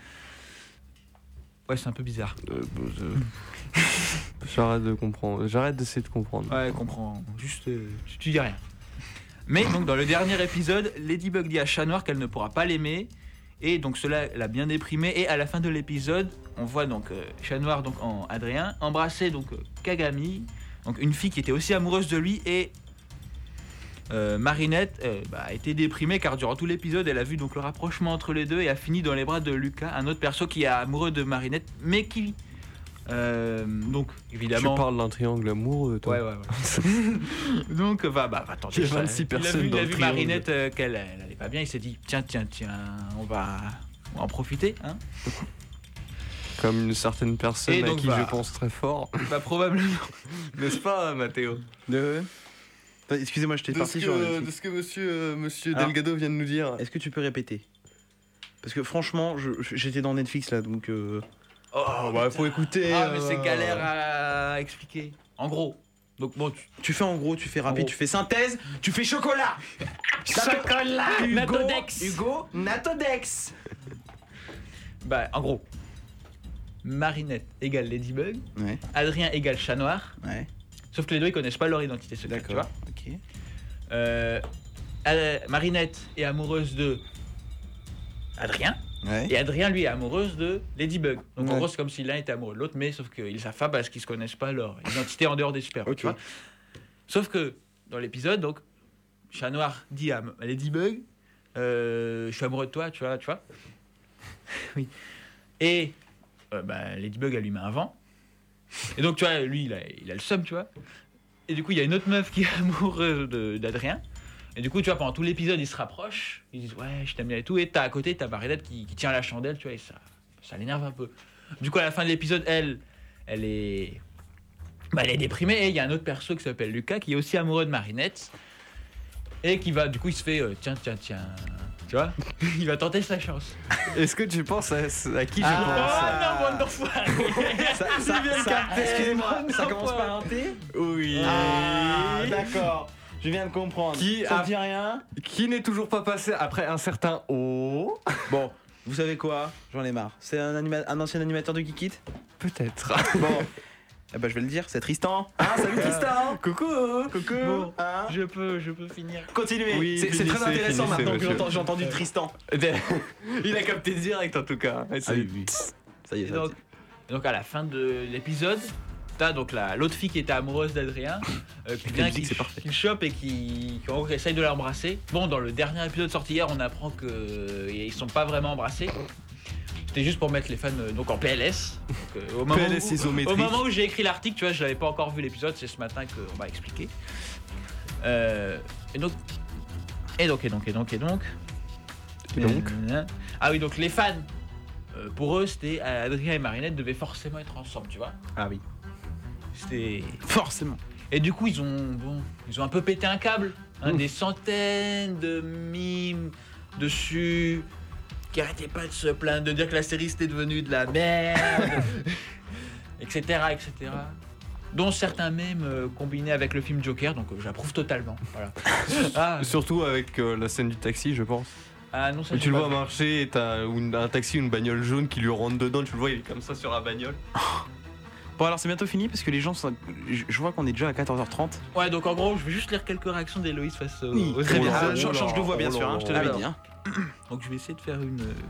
Ouais, c'est un peu bizarre. Euh, bah, je- J'arrête de comprendre. J'arrête d'essayer de comprendre. Ouais, comprends. Juste, euh, tu, tu dis rien. Mais donc dans le dernier épisode, Ladybug dit à Chat Noir qu'elle ne pourra pas l'aimer. Et donc cela l'a bien déprimé. Et à la fin de l'épisode, on voit donc euh, Chat Noir donc en Adrien embrasser donc euh, Kagami, donc une fille qui était aussi amoureuse de lui. Et euh, Marinette euh, bah, a été déprimée car durant tout l'épisode, elle a vu donc le rapprochement entre les deux et a fini dans les bras de Lucas, un autre perso qui est amoureux de Marinette, mais qui euh, donc évidemment. Tu parles d'un triangle amoureux, toi. Ouais, ouais, ouais. Donc, bah, bah, attendez. Il y a ça- vingt-six il a personnes vu, dans il a le vu triangle. Marinette euh, qu'elle elle allait pas bien. Il s'est dit tiens, tiens, tiens, on va, on va en profiter. Hein. Comme une certaine personne Et à donc, qui bah- je pense très fort. Bah, probablement. N'est-ce pas, Mathéo? De... Excusez-moi, je t'ai De ce parti sur. que, de ce que monsieur, euh, monsieur Alors- Delgado vient de nous dire. Est-ce que tu peux répéter? Parce que franchement, je- je- j'étais dans Netflix là, donc. euh, Oh, bah, faut écouter. Ah, mais euh, c'est galère à expliquer. En gros. Donc, bon, tu- Tu fais en gros, tu fais rapide, gros. tu fais synthèse, tu fais chocolat. Chocolat. Hugo, Natodex. Hugo, Natodex. bah, en gros. Marinette égale Ladybug, Ouais, Adrien égale Chat Noir. ouais. Sauf que les deux ils connaissent pas leur identité secrète, tu vois. D'accord. Ok. Euh, euh, Marinette est amoureuse de Adrien. Ouais. Et Adrien, lui, est amoureuse de Ladybug. Donc en Ouais. gros, c'est comme si l'un était amoureux de l'autre, mais sauf qu'ils savent pas parce qu'ils se connaissent pas leur identité en dehors des super-héros, Ok. tu vois. Sauf que dans l'épisode, donc, Chat Noir dit à à Ladybug euh, je suis amoureux de toi, tu vois, tu vois. Oui. Et euh, bah, Ladybug, elle lui met un vent. Et donc, tu vois, lui, il a, il a le seum, tu vois. Et du coup, il y a une autre meuf qui est amoureuse de- d'Adrien. Et du coup, tu vois, pendant tout l'épisode, ils se rapprochent. Ils disent, ouais, je t'aime bien et tout. Et t'as à côté, t'as Marinette qui, qui tient la chandelle, tu vois, et ça, ça l'énerve un peu. Du coup, à la fin de l'épisode, elle, elle est. Bah, elle est déprimée. Et il y a un autre perso qui s'appelle Lucas, qui est aussi amoureux de Marinette. Et qui va, du coup, il se fait, euh, tiens, tiens, tiens. Tu vois, il va tenter sa chance. Est-ce que tu penses à, à qui je Ah, non, bon, d'enfoiré. Ça, ça, ça- excusez-moi, ça commence par un T? pense Oui. Ah, d'accord. Je viens de comprendre. Qui ça a- te dit rien? Qui n'est toujours pas passé après un certain O? Bon, vous savez quoi? J'en ai marre. C'est un, anima- un ancien animateur de Geekit? Peut-être. Bon. Eh ben, je vais le dire, c'est Tristan. Ah, salut Tristan. Coucou. Coucou. Bon. Hein? Je peux, je peux finir. Continuez. Oui, c'est c'est finissez, très intéressant finissez, maintenant que monsieur. j'entends- j'ai entendu Tristan. Il a capté direct en tout cas. Et c'est- oui. Ça y est, Et ça donc, et donc à la fin de l'épisode, t'as donc la- l'autre fille qui était amoureuse d'Adrien, euh, qui vient, musique, qui, c'est parfait. qui le chope et qui, qui en gros, essaye de l'embrasser. Bon, dans le dernier épisode sorti hier, on apprend que euh, ils sont pas vraiment embrassés. C'était juste pour mettre les fans euh, donc en P L S. Donc, euh, au, moment P L S où, isométrique. au moment où j'ai écrit l'article, tu vois, je n'avais pas encore vu l'épisode, c'est ce matin qu'on m'a expliqué. Euh, et donc, et donc, et donc, et donc, et donc. Et donc Euh, Ah oui, donc les fans, euh, pour eux, c'était euh, Adrien et Marinette devaient forcément être ensemble, tu vois. Ah oui. C'était. Forcément. Et du coup, ils ont, bon, ils ont un peu pété un câble. Hein, Mmh. Des centaines de mimes dessus qui arrêtaient pas de se plaindre, de dire que la série c'était devenu de la merde, et cetera, et cetera. Dont certains mèmes euh, combinés avec le film Joker, donc euh, j'approuve totalement. Voilà. Ah, Surtout avec euh, la scène du taxi, je pense. ah non, ça Où j'ai tu le pas vois vu. marcher et t'as une- un taxi, une bagnole jaune qui lui rentre dedans. Tu le vois, il est comme ça sur la bagnole. Bon, alors c'est bientôt fini parce que les gens sont. Je, je vois qu'on est déjà à quatorze heures trente. Ouais, donc en gros, je vais juste lire quelques réactions d'Héloïse face au- aux Très bien. Oh là, Ah, oh change là, change de voix, bien oh sûr, là, hein, je te l'avais alors. dit. Hein. Donc je vais essayer de faire une. euh,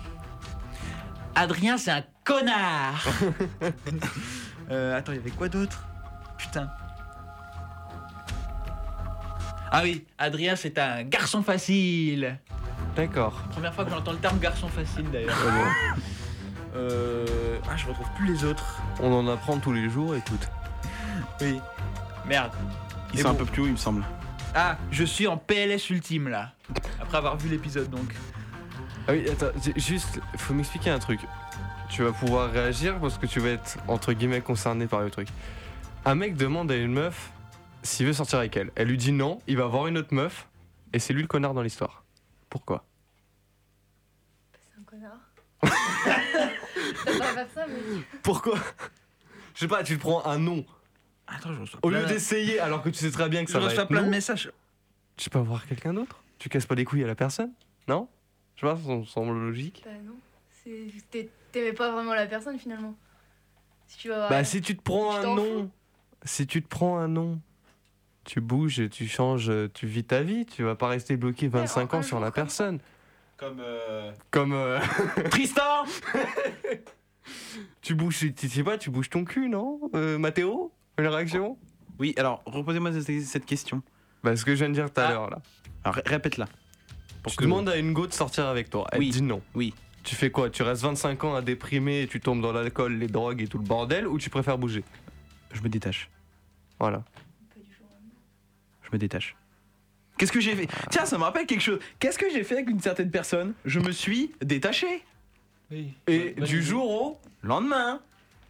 Adrien, c'est un connard. Euh, attends, il y avait quoi d'autre? Putain. Ah oui, Adrien, c'est un garçon facile. D'accord. Première fois que j'entends le terme garçon facile d'ailleurs. Euh... Ah, je retrouve plus les autres. On en apprend tous les jours, écoute. Oui. Merde. Ils Et sont bon. un peu plus haut, il me semble. Ah, je suis en P L S ultime là. Après avoir vu l'épisode donc. Ah oui, attends, j'ai- juste, faut m'expliquer un truc. Tu vas pouvoir réagir parce que tu vas être entre guillemets concerné par le truc. Un mec demande à une meuf s'il veut sortir avec elle. Elle lui dit non, il va voir une autre meuf et c'est lui le connard dans l'histoire. Pourquoi? C'est un connard. T'as pas à faire ça, mais. Pourquoi? Je sais pas, tu te prends un nom. Attends, je reçois Au plein lieu de- d'essayer alors que tu sais très bien que Je ça va reçois être plein de non, messages. tu peux voir quelqu'un d'autre. Tu casses pas les couilles à la personne, non? Je sais pas, ça semble logique. Bah non. C'est... t'es- T'aimais pas vraiment la personne finalement. Si tu vas voir. Bah elle- si tu te prends tu un t'en nom, si tu te prends un nom, tu bouges, tu changes, tu vis ta vie, tu vas pas rester bloqué vingt-cinq un ans sur jour la comme personne. Comme. Euh... Comme euh, Tristan. tu bouges, tu sais pas, tu bouges ton cul, non euh, Mathéo? Une réaction? Oui, alors, reposez-moi cette- cette question. Bah ce que je viens de dire tout à Ah. l'heure là. Alors, ré- répète-la. Tu demandes à une go de sortir avec toi, elle Oui. dit non. Oui. Tu fais quoi? Tu restes vingt-cinq ans à déprimer et tu tombes dans l'alcool, les drogues et tout le bordel, ou tu préfères bouger? Je me détache. Voilà. Je me détache. Qu'est-ce que j'ai fait? Tiens, ça me rappelle quelque chose. Qu'est-ce que j'ai fait avec une certaine personne? Je me suis détaché. Oui. Et du jour au lendemain.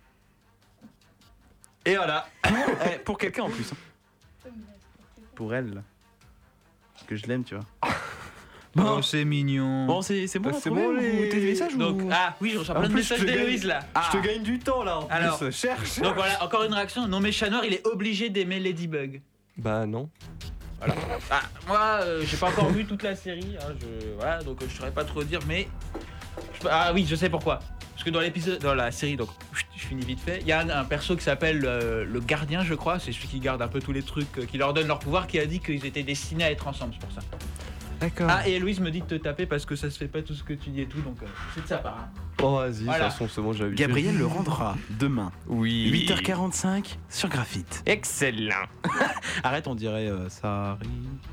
Et voilà. Eh, pour quelqu'un en plus. hein. Pour elle. là. Parce que je l'aime, tu vois. Bon, c'est mignon. Bon, c'est c'est bon, Bah, on a c'est trouvé, bon, ou les- tes messages Donc, ou... ah oui, je reçois En plein de plus, messages je te d'Héloïse gagne- là. Je te gagne du temps là en Alors- plus. Cherche. Donc voilà, encore une réaction. Non mais Chat Noir, il est obligé d'aimer Ladybug. Bah non. Ah, moi, euh, j'ai pas encore vu toute la série. hein, je... Voilà, donc euh, je saurais pas trop dire, mais je peux- ah oui, je sais pourquoi. Parce que dans l'épisode, dans la série, donc chut, je finis vite fait. Il y a un, un perso qui s'appelle euh, le Gardien, je crois. C'est celui qui garde un peu tous les trucs, euh, qui leur donne leur pouvoir, qui a dit qu'ils étaient destinés à être ensemble. C'est pour ça. D'accord. Ah et Héloïse me dit de te taper parce que ça se fait pas tout ce que tu dis et tout, donc euh, c'est de sa part. hein. Oh vas-y, de Voilà. toute façon c'est bon, j'avais Gabriel le rendra demain. Oui. huit heures quarante-cinq sur Graphite. Excellent. Arrête, on dirait euh, ça arrive.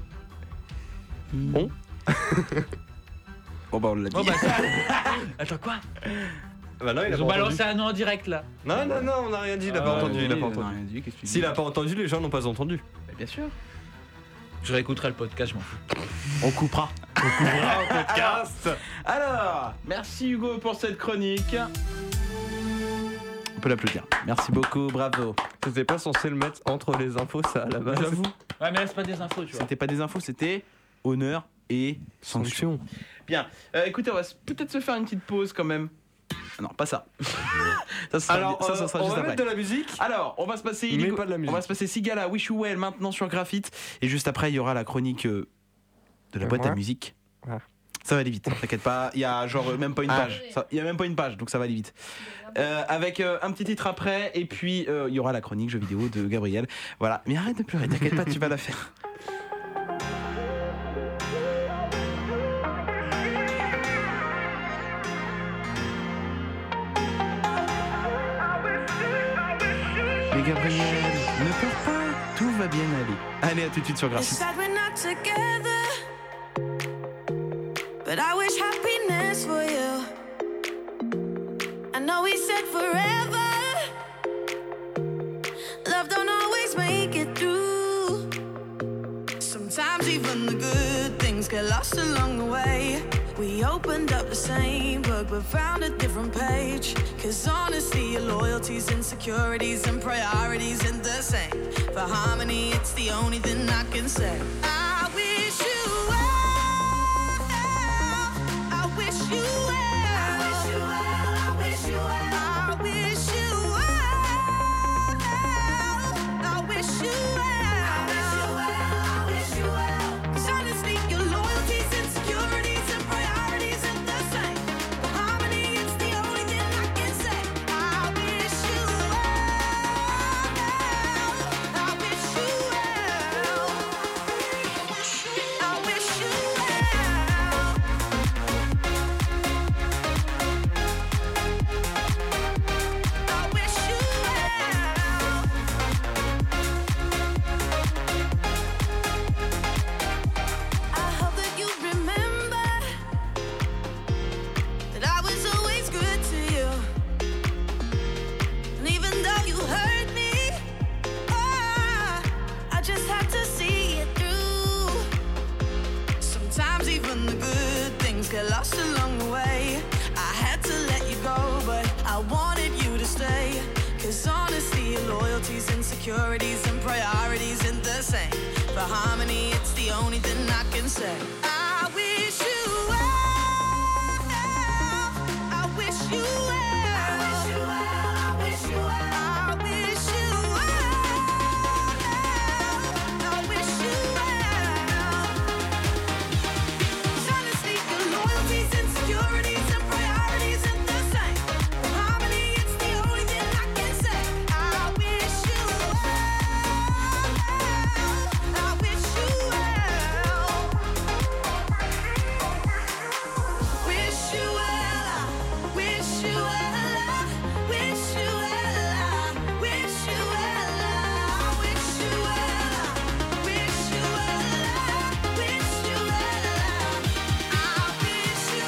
Bon. Bon bah on l'a dit. Bon bah ça. Attends quoi? Bah non, il a Ils pas ont entendu. balancé un nom en direct là. Non, non, non, on n'a rien dit, il a Ah, pas entendu, oui, il a pas on a entendu. rien dit, qu'est-ce que tu dis? S'il a pas entendu, les gens n'ont pas entendu. Bah, bien sûr. Je réécouterai le podcast, je m'en fous. On coupera. Podcast. Alors, merci Hugo pour cette chronique. On peut l'applaudir. Merci beaucoup, bravo. C'était pas censé le mettre entre les infos, ça à la base. J'avoue, Ouais, mais là c'est pas des infos, tu vois. c'était pas des infos, c'était honneur et sanction. Sanction. Bien. Euh, écoutez, on va s- peut-être se faire une petite pause quand même. Ah non, pas ça. ça, sera, Alors, ça, ça euh, sera on juste va après. mettre de la musique. Alors, on va se passer Mais illico- pas de la musique. On va se passer Sigala, Wish You Well maintenant sur Graphite. Et juste après, il y aura la chronique euh, de la Euh, boîte à ouais. musique. Ouais. Ça va aller vite, t'inquiète pas. Il y a genre euh, même pas une Ah. page. Ça- Il y a même pas une page, donc ça va aller vite. Euh, avec euh, un petit titre après, et puis euh, il y aura la chronique jeux vidéo de Gabriel. Voilà. Mais arrête de pleurer, t'inquiète pas, tu vas la faire. Mais Gabriel, ne pleure pas, tout va bien aller. Allez, à tout de suite sur It's Graphite. sad we're not together, but I wish happiness for you. I know we said forever, love don't always make it through. Sometimes even the good things get lost along the way. We opened up the same book but found a different page. Cause honestly your loyalties, insecurities and priorities ain't the same. For harmony it's the only thing I can say. I wish you well, I wish you well, I wish you well, I wish you well, I wish you well, I wish you well, I wish you well. Cause honestly your loyalties, insecurities and priorities ain't the same. For harmony it's the only thing I can say. I wish you well, I wish you well. insecurities and priorities ain't the same. For harmony, it's the only thing I can say. I wish you well. I wish you well. I wish you well. I wish you well. I wish you well. I wish you well. Trying to sneak your loyalties, insecurities, and priorities ain't the same. For harmony, it's the only thing I can say. I wish you well. I wish you well. Wish you well. I wish you well. I wish you well. I wish you well. I wish you well. I wish you well. I wish you well. I wish you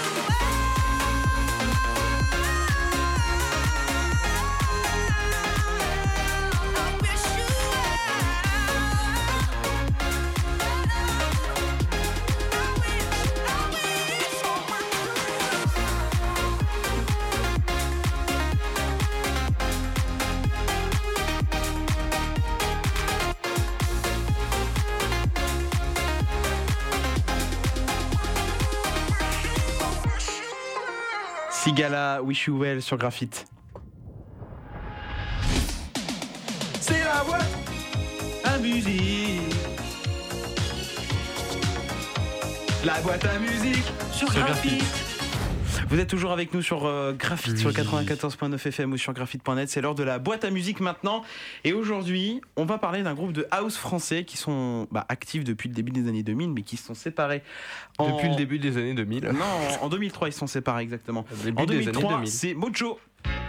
Sigala, Wish You Well sur Graphite. C'est la boîte à musique. La boîte à musique sur Sur Graphite. Vous êtes toujours avec nous sur euh, Graphite, oui. Sur quatre-vingt-quatorze point neuf F M ou sur graphite point net. C'est l'heure de la boîte à musique maintenant. Et aujourd'hui, on va parler d'un groupe de house français qui sont bah, actifs depuis le début des années deux mille, mais qui se sont séparés. En... Depuis le début des années deux mille. Non, en, en deux mille trois, ils se sont séparés exactement. Début en deux mille trois, des années deux mille. c'est Mojo.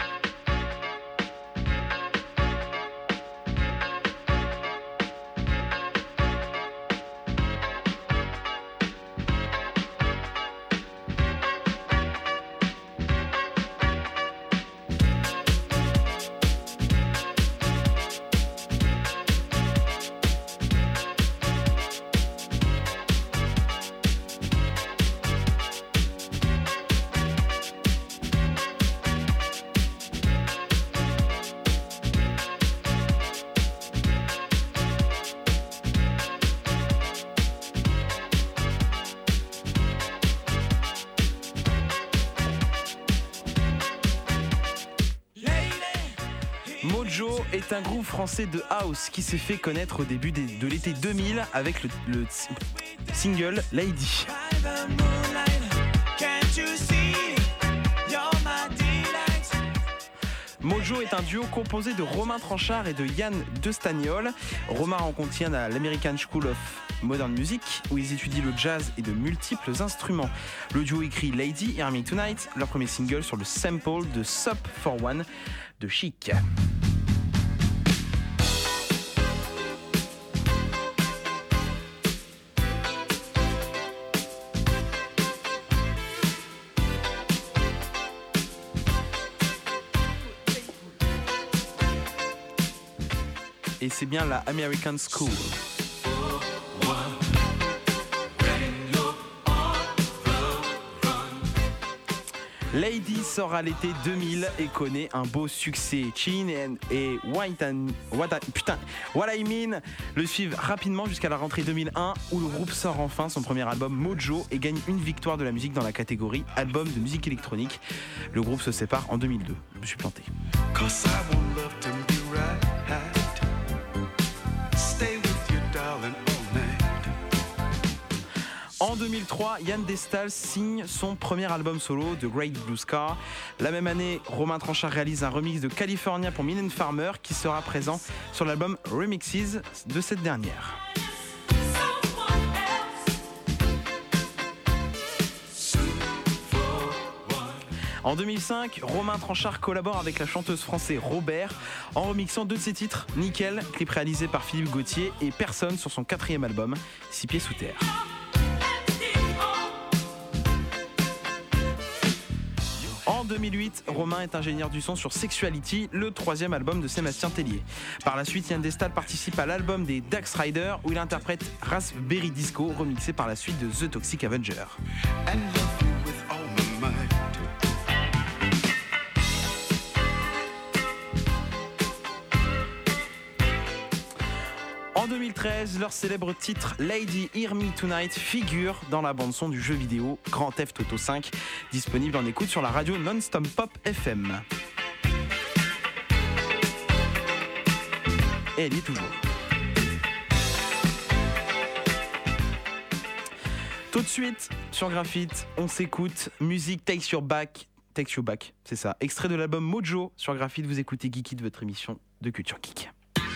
Mojo est un groupe français de house qui s'est fait connaître au début des, de l'été deux mille avec le, le single Lady. Mojo est un duo composé de Romain Tranchard et de Yann Destagnol. Romain rencontre Yann à l'American School of Modern Music où ils étudient le jazz et de multiples instruments. Le duo écrit Lady et Hear Me Tonight, leur premier single sur le sample de Sup for One de Chic. Et c'est bien la American School. Lady sort à l'été deux mille et connaît un beau succès. Chin et White and What I, putain, What I Mean le suivent rapidement jusqu'à la rentrée deux mille un où le groupe sort enfin son premier album Mojo et gagne une victoire de la musique dans la catégorie album de musique électronique. Le groupe se sépare en deux mille deux. Je me suis planté. En deux mille trois, Yann Destal signe son premier album solo, The Great Blue Scar. La même année, Romain Tranchard réalise un remix de California pour Mylène Farmer qui sera présent sur l'album Remixes de cette dernière. En deux mille cinq, Romain Tranchard collabore avec la chanteuse française Robert en remixant deux de ses titres, Nickel, clip réalisé par Philippe Gauthier, et Personne sur son quatrième album, Six pieds sous terre. En deux mille huit, Romain est ingénieur du son sur Sexuality, le troisième album de Sébastien Tellier. Par la suite, Yann Destal participe à l'album des Dax Riders où il interprète Raspberry Disco, remixé par la suite de The Toxic Avenger. treize, leur célèbre titre Lady Hear Me Tonight figure dans la bande-son du jeu vidéo Grand Theft Auto cinq, disponible en écoute sur la radio Non-Stop Pop F M. Et elle y est toujours. Tout de suite, sur Graphite, on s'écoute musique Takes Your Back. Takes You Back, c'est ça. Extrait de l'album Mojo sur Graphite, vous écoutez Geek It, votre émission de culture geek.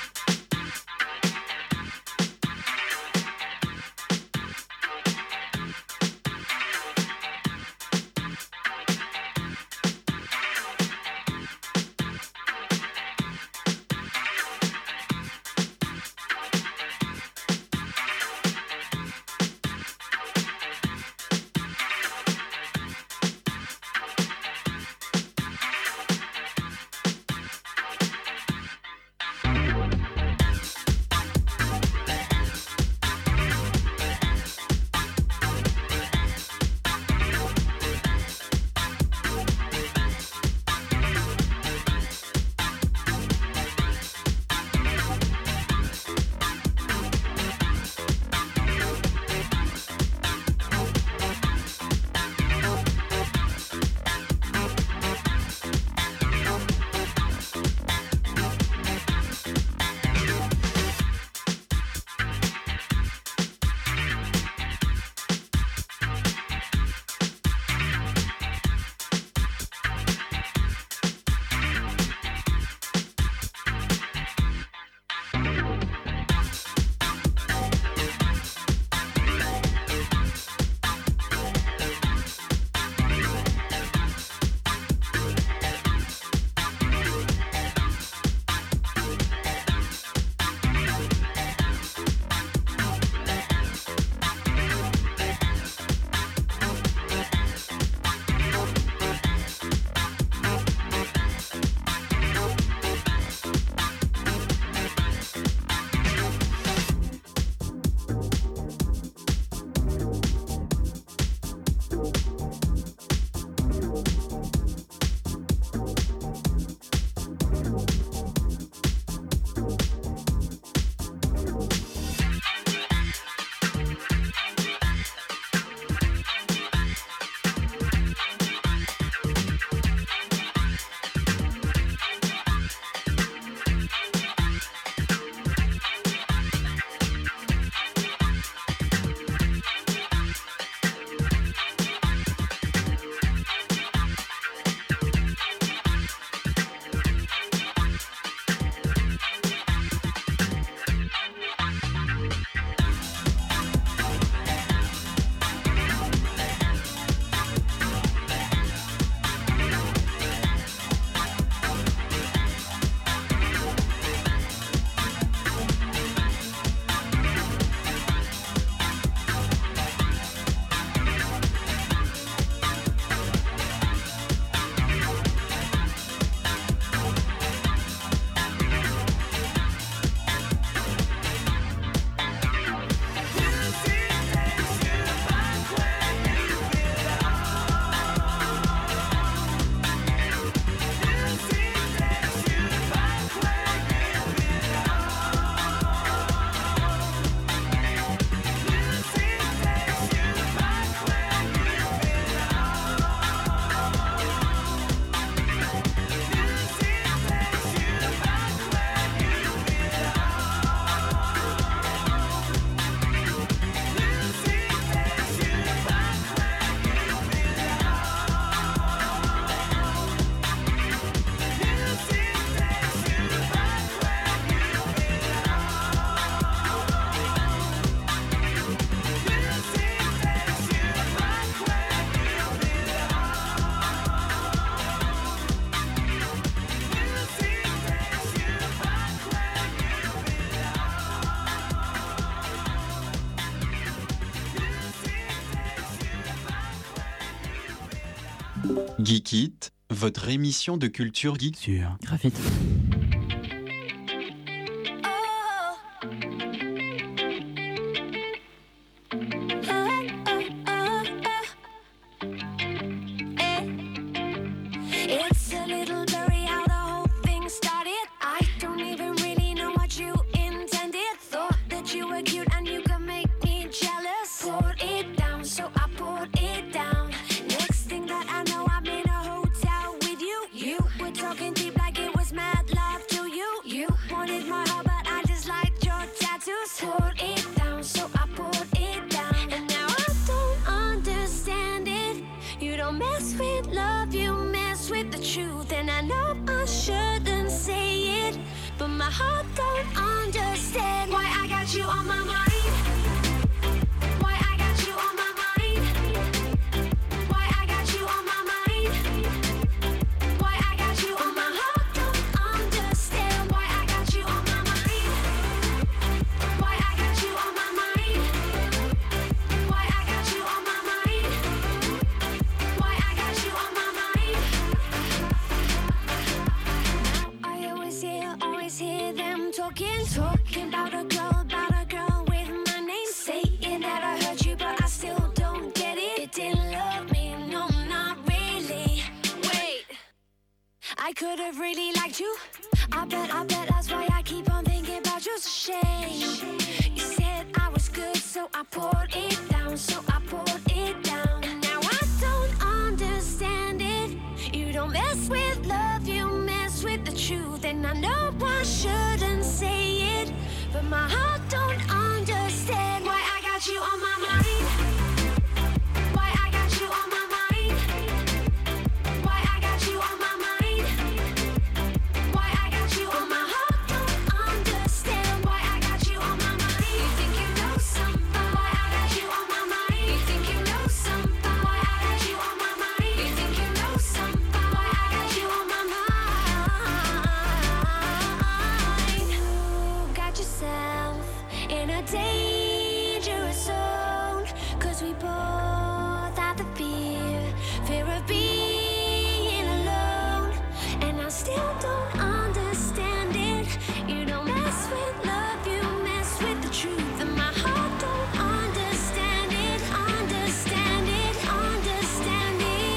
Geek It, votre émission de culture geek sur Graphite. You with love, you mess with the truth. And I know I shouldn't say it, but my heart don't understand why I got you on my mind. Why I got you on my mind. Why I got you on my mind. Why I got you on my heart don't understand why I got you on my mind. Why I got you on my mind. Why I got you on my mind. Why I got you on my mind. I always hear, always hear them talking, talking about a girl, about a girl with my name, saying that I hurt you, but I still don't get it. It didn't love me, no, not really. Wait, I could have really liked you. I bet, I bet that's why I keep on thinking about you. It's a shame. You said I was good, so I poured it down, so I poured it down. And now I don't understand it. You don't mess with love, you mess with the truth. And I know I shouldn't say it, but my heart don't understand why I got you on my mind. Why I got you on my mind. Why I got you on my mind. Why I got you on my heart don't understand why I got you on my mind. You think you know something? Why I got you on my mind. You think you know something? Why I got you on my mind. You think you know something? Why I got you on my mind. You got yourself in a dangerous zone, 'cause we both have the fear, fear of being alone. And I still don't understand it. You don't mess with love, you mess with the truth. And my heart don't understand it, understand it, understand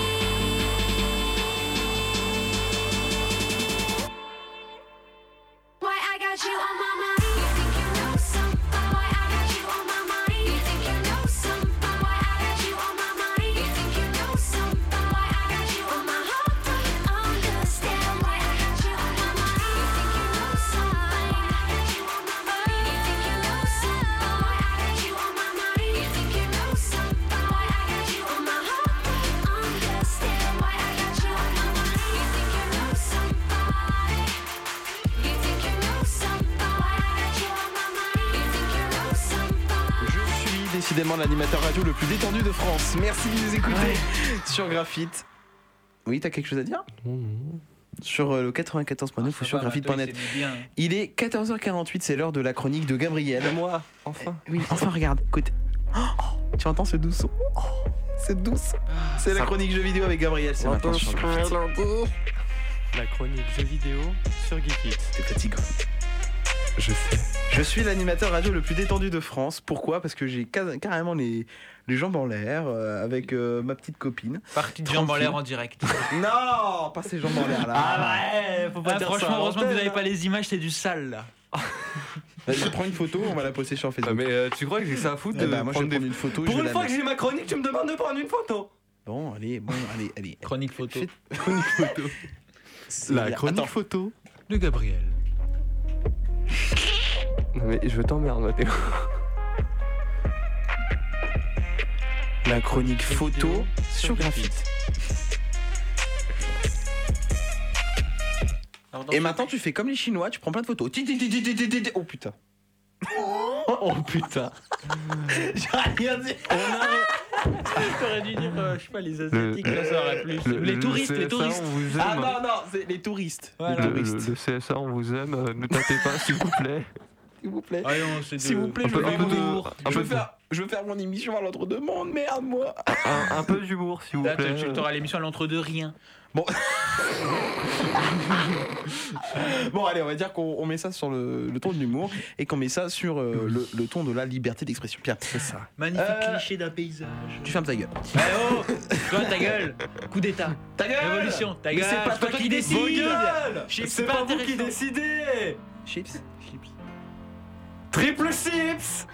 it. Why I got you on my mind. You think you know something? Why I got you on my mind. You think you know something? Why I got you on my mind. You think you know something? Why I got you on my heart don't understand why I got you on my mind. You think you know something? Why I got you on my mind. You think you know something? Why I got you on my mind. You think you know something? Why I got you on my heart don't understand why I got you on my mind. You think you know somebody. You think you know something? Why I got you on my mind. You think you know something? Je suis décidément l'animateur radio le plus détendu de France. Merci de nous écouter sur Graphite. Oui, t'as quelque chose à dire sur euh, le quatre-vingt-quatorze point neuf ou sur graphite point net. Il est quatorze heures quarante-huit, c'est l'heure de la chronique de Gabriel. Moi, enfin. Oui, enfin, regarde, écoute. Oh, tu entends ce doux son. Oh, c'est douce. C'est la chronique jeux vidéo avec Gabriel. C'est maintenant sur Graphite. La chronique jeux vidéo sur Geekit. T'es fatigant. Je sais. Je suis l'animateur radio le plus détendu de France. Pourquoi ? Parce que j'ai ca- carrément les, les jambes en l'air euh, avec euh, ma petite copine. Partie de jambes en l'air en direct. Non, pas ces jambes en l'air là. Ah ouais, faut pas Ah, dire franchement, ça. Heureusement que vous antenne, n'avez là. pas les images, c'est du sale là. Vas-y, je prends une photo, on va la poster sur Facebook. Ah, mais euh, tu crois que j'ai ça à foutre Eh de bah, moi je vais prendre des... prendre une photo. Pour je une la fois mets. que j'ai ma chronique, tu me demandes de prendre une photo. Bon, allez, bon, allez, allez. Chronique photo. Chronique photo. La chronique Attends. photo de Gabriel. Non mais je t'emmerde, Mathéo. La chronique photo sur Graphite. Et maintenant tu fais comme les Chinois, tu prends plein de photos. Ti, ti, ti, ti, ti, ti, ti. Oh putain. Oh putain. J'ai rien dit. T'aurais dû dire, euh, je sais pas, les Asiatiques, là ça aurait plus. le- les le touristes, C S A, les touristes. on vous aime. Ah non, non, c'est les touristes. Voilà. Les Le, le- touristes. le C S A, on vous aime. euh, Ne tapez pas, s'il vous plaît. S'il vous plaît. Ah non, c'est de- S'il vous plaît, Un je peu- veux un faire peu mon de- humour. un Je peu veux de- faire, je veux faire mon émission à l'entre-deux mondes, merde moi. Un, un peu d'humour, s'il vous Là, plaît. tu auras l'émission à l'entre-deux, rien. Bon. Bon, allez, on va dire qu'on on met ça sur le, le ton de l'humour et qu'on met ça sur euh, le, le ton de la liberté d'expression. Pierre, c'est ça. Magnifique Euh, cliché d'un paysage. Tu fermes ta gueule. Eh oh, toi ta gueule. Coup d'état. Ta gueule. Révolution. Ta Mais gueule. c'est pas toi qui décide. Vos gueules. Chips, C'est pas vous qui intéressant. décidez. Chips. Chips. Triple chips.